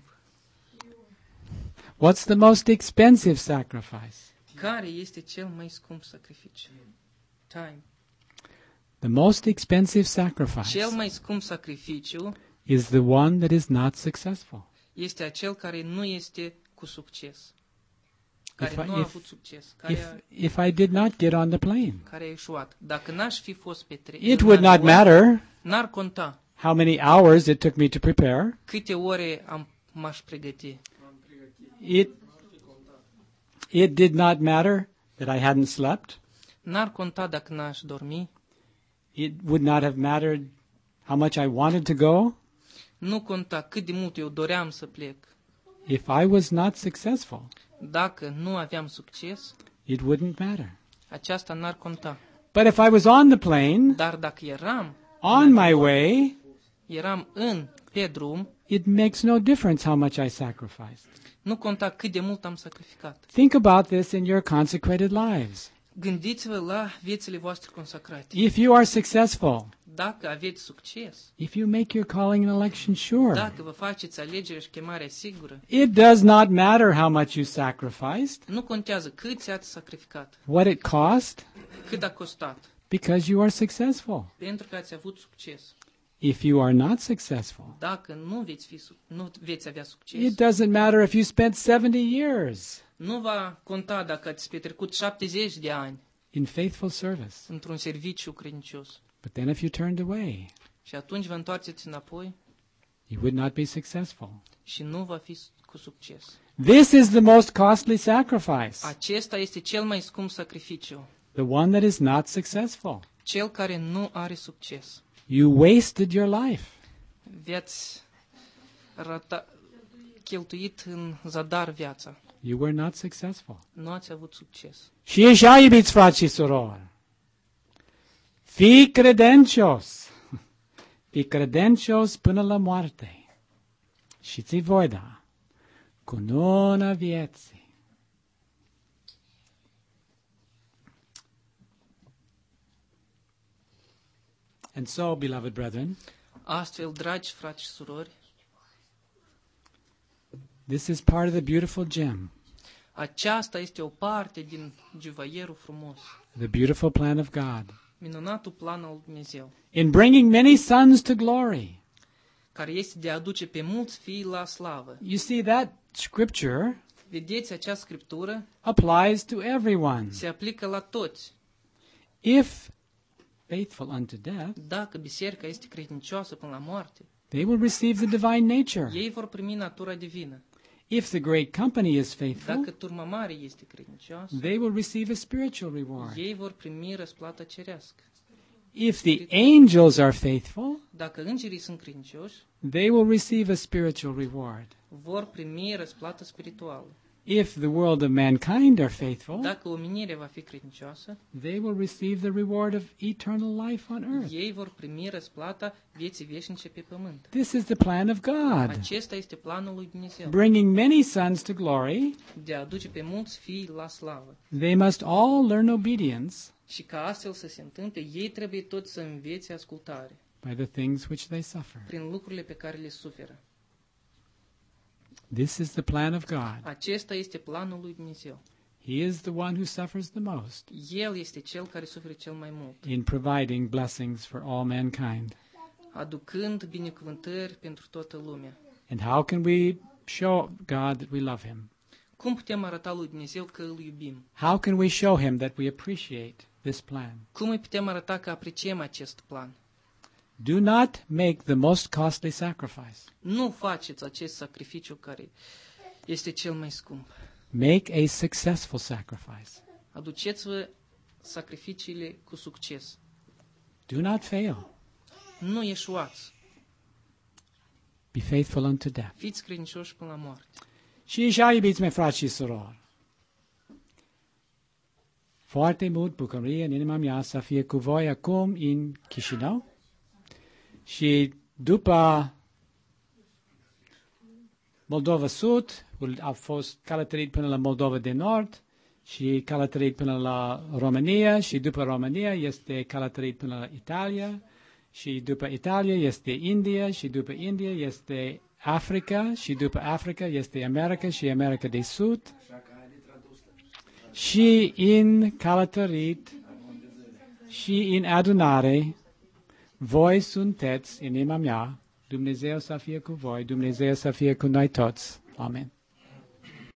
What's the most expensive sacrifice? Care este cel mai scump sacrificiu? Time. The most expensive sacrifice Cel mai scump sacrificiu is the one that is not successful. este acel care nu este cu succes. Care If I- nu a if- avut succes. If I did not get on the plane, Care a eșuat. Dacă n-aș fi fost pe it would not matter n-ar conta how many hours it took me to prepare. câte ore m-aș pregăti. It did not matter that I hadn't slept. N-ar conta dacă n-aș dormi. It would not have mattered how much I wanted to go. Nu conta cât de mult eu doream să plec. If I was not successful, Dacă nu aveam succes, it wouldn't matter. aceasta n-ar conta. But if I was on the plane, Dar dacă on my way, eram pe drum, it makes no difference how much I sacrificed. nu conta cât de mult am sacrificat. Think about this in your consecrated lives. Gândiți-vă la viețile voastre consacrate. If you are successful, Dacă aveți succes, if you make your calling and election sure, dacă vă faceți alegerea și chemarea sigură, it does not matter how much you sacrificed, nu contează cât ați sacrificat, what it cost, cât a costat, because you are successful. pentru că ați avut succes. If you are not successful, Dacă nu veți avea it succes, doesn't matter if you spent 70 years nu va conta dacă ați petrecut 70 de ani in faithful service. într-un serviciu credincios. But then if you turned away, Și atunci vă întoarceți înapoi you would not be successful. și nu va fi cu succes. This is the most costly sacrifice, Acesta este cel mai scump sacrificiu, the one that is not successful. cel care nu are succes. You wasted your life. Vi-ați cheltuit în zadar viața. You were not successful. Nu ați avut succes. Și așa, iubiți frați și surori, fii credincios, fii credincios până la moarte și ți voi da cununa vieții. And so, beloved brethren, Astfel, dragi frați și surori, this is part of the beautiful gem, aceasta este o parte din juvaierul frumos, the beautiful plan of God, minunatul plan al lui Dumnezeu, in bringing many sons to glory. care este de a aduce pe mulți fii la slavă. You see, that scripture Vedeți, acea scriptură applies to everyone. se aplică la toți. If faithful unto death, Dacă biserica este credincioasă până la moarte, they will receive the divine nature. ei vor primi natura divină. If the great company is faithful, Dacă turma mare este credincioasă, they will receive a spiritual reward. ei vor primi răsplată cerească. If the angels are faithful, Dacă îngerii sunt credincioși, they will receive a spiritual reward. vor primi răsplată spirituală. If the world of mankind are faithful, Dacă omenirea va fi credincioasă, they will receive the reward of eternal life on earth. ei vor primi răsplata vieții veșnice pe pământ. This is the plan of God, Acesta este planul lui Dumnezeu, bringing many sons to glory. de a aduce pe mulți fii la slavă. They must all learn obedience Și ca astfel să se întâmple, ei trebuie toți să învețe ascultare by the things which they suffer. prin lucrurile pe care le suferă. This is the plan of God. Acesta este planul lui Dumnezeu. He is the one who suffers the most El este cel care suferă cel mai mult, in providing blessings for all mankind. aducând binecuvântări pentru toată lumea. And how can we show God that we love him? Cum putem arăta lui Dumnezeu că îl iubim? How can we show him that we appreciate this plan? Cum îi putem arăta că apreciem acest plan? Do not make the most costly sacrifice. Nu faceți acest sacrificiu care este cel mai scump. Make a successful sacrifice. Aduceți-vă sacrificiile cu succes. Do not fail. Nu eșuați. Be faithful unto death. Fiți credincioși până la moarte. Și așa, iubiți mei frați și surori, foarte mult bucurie în inima mea să fie cu voi acum în Chișinău. Și după Moldova Sud, a fost călătorit până la Moldova de Nord și călătorit până la România și după România este călătorit până la Italia și după Italia este India și după India este Africa și după Africa este America și America de Sud și în călătorit și în adunare voi sunteți în inima mea. Dumnezeu să fie cu voi, Dumnezeu să fie cu noi toți. Amen.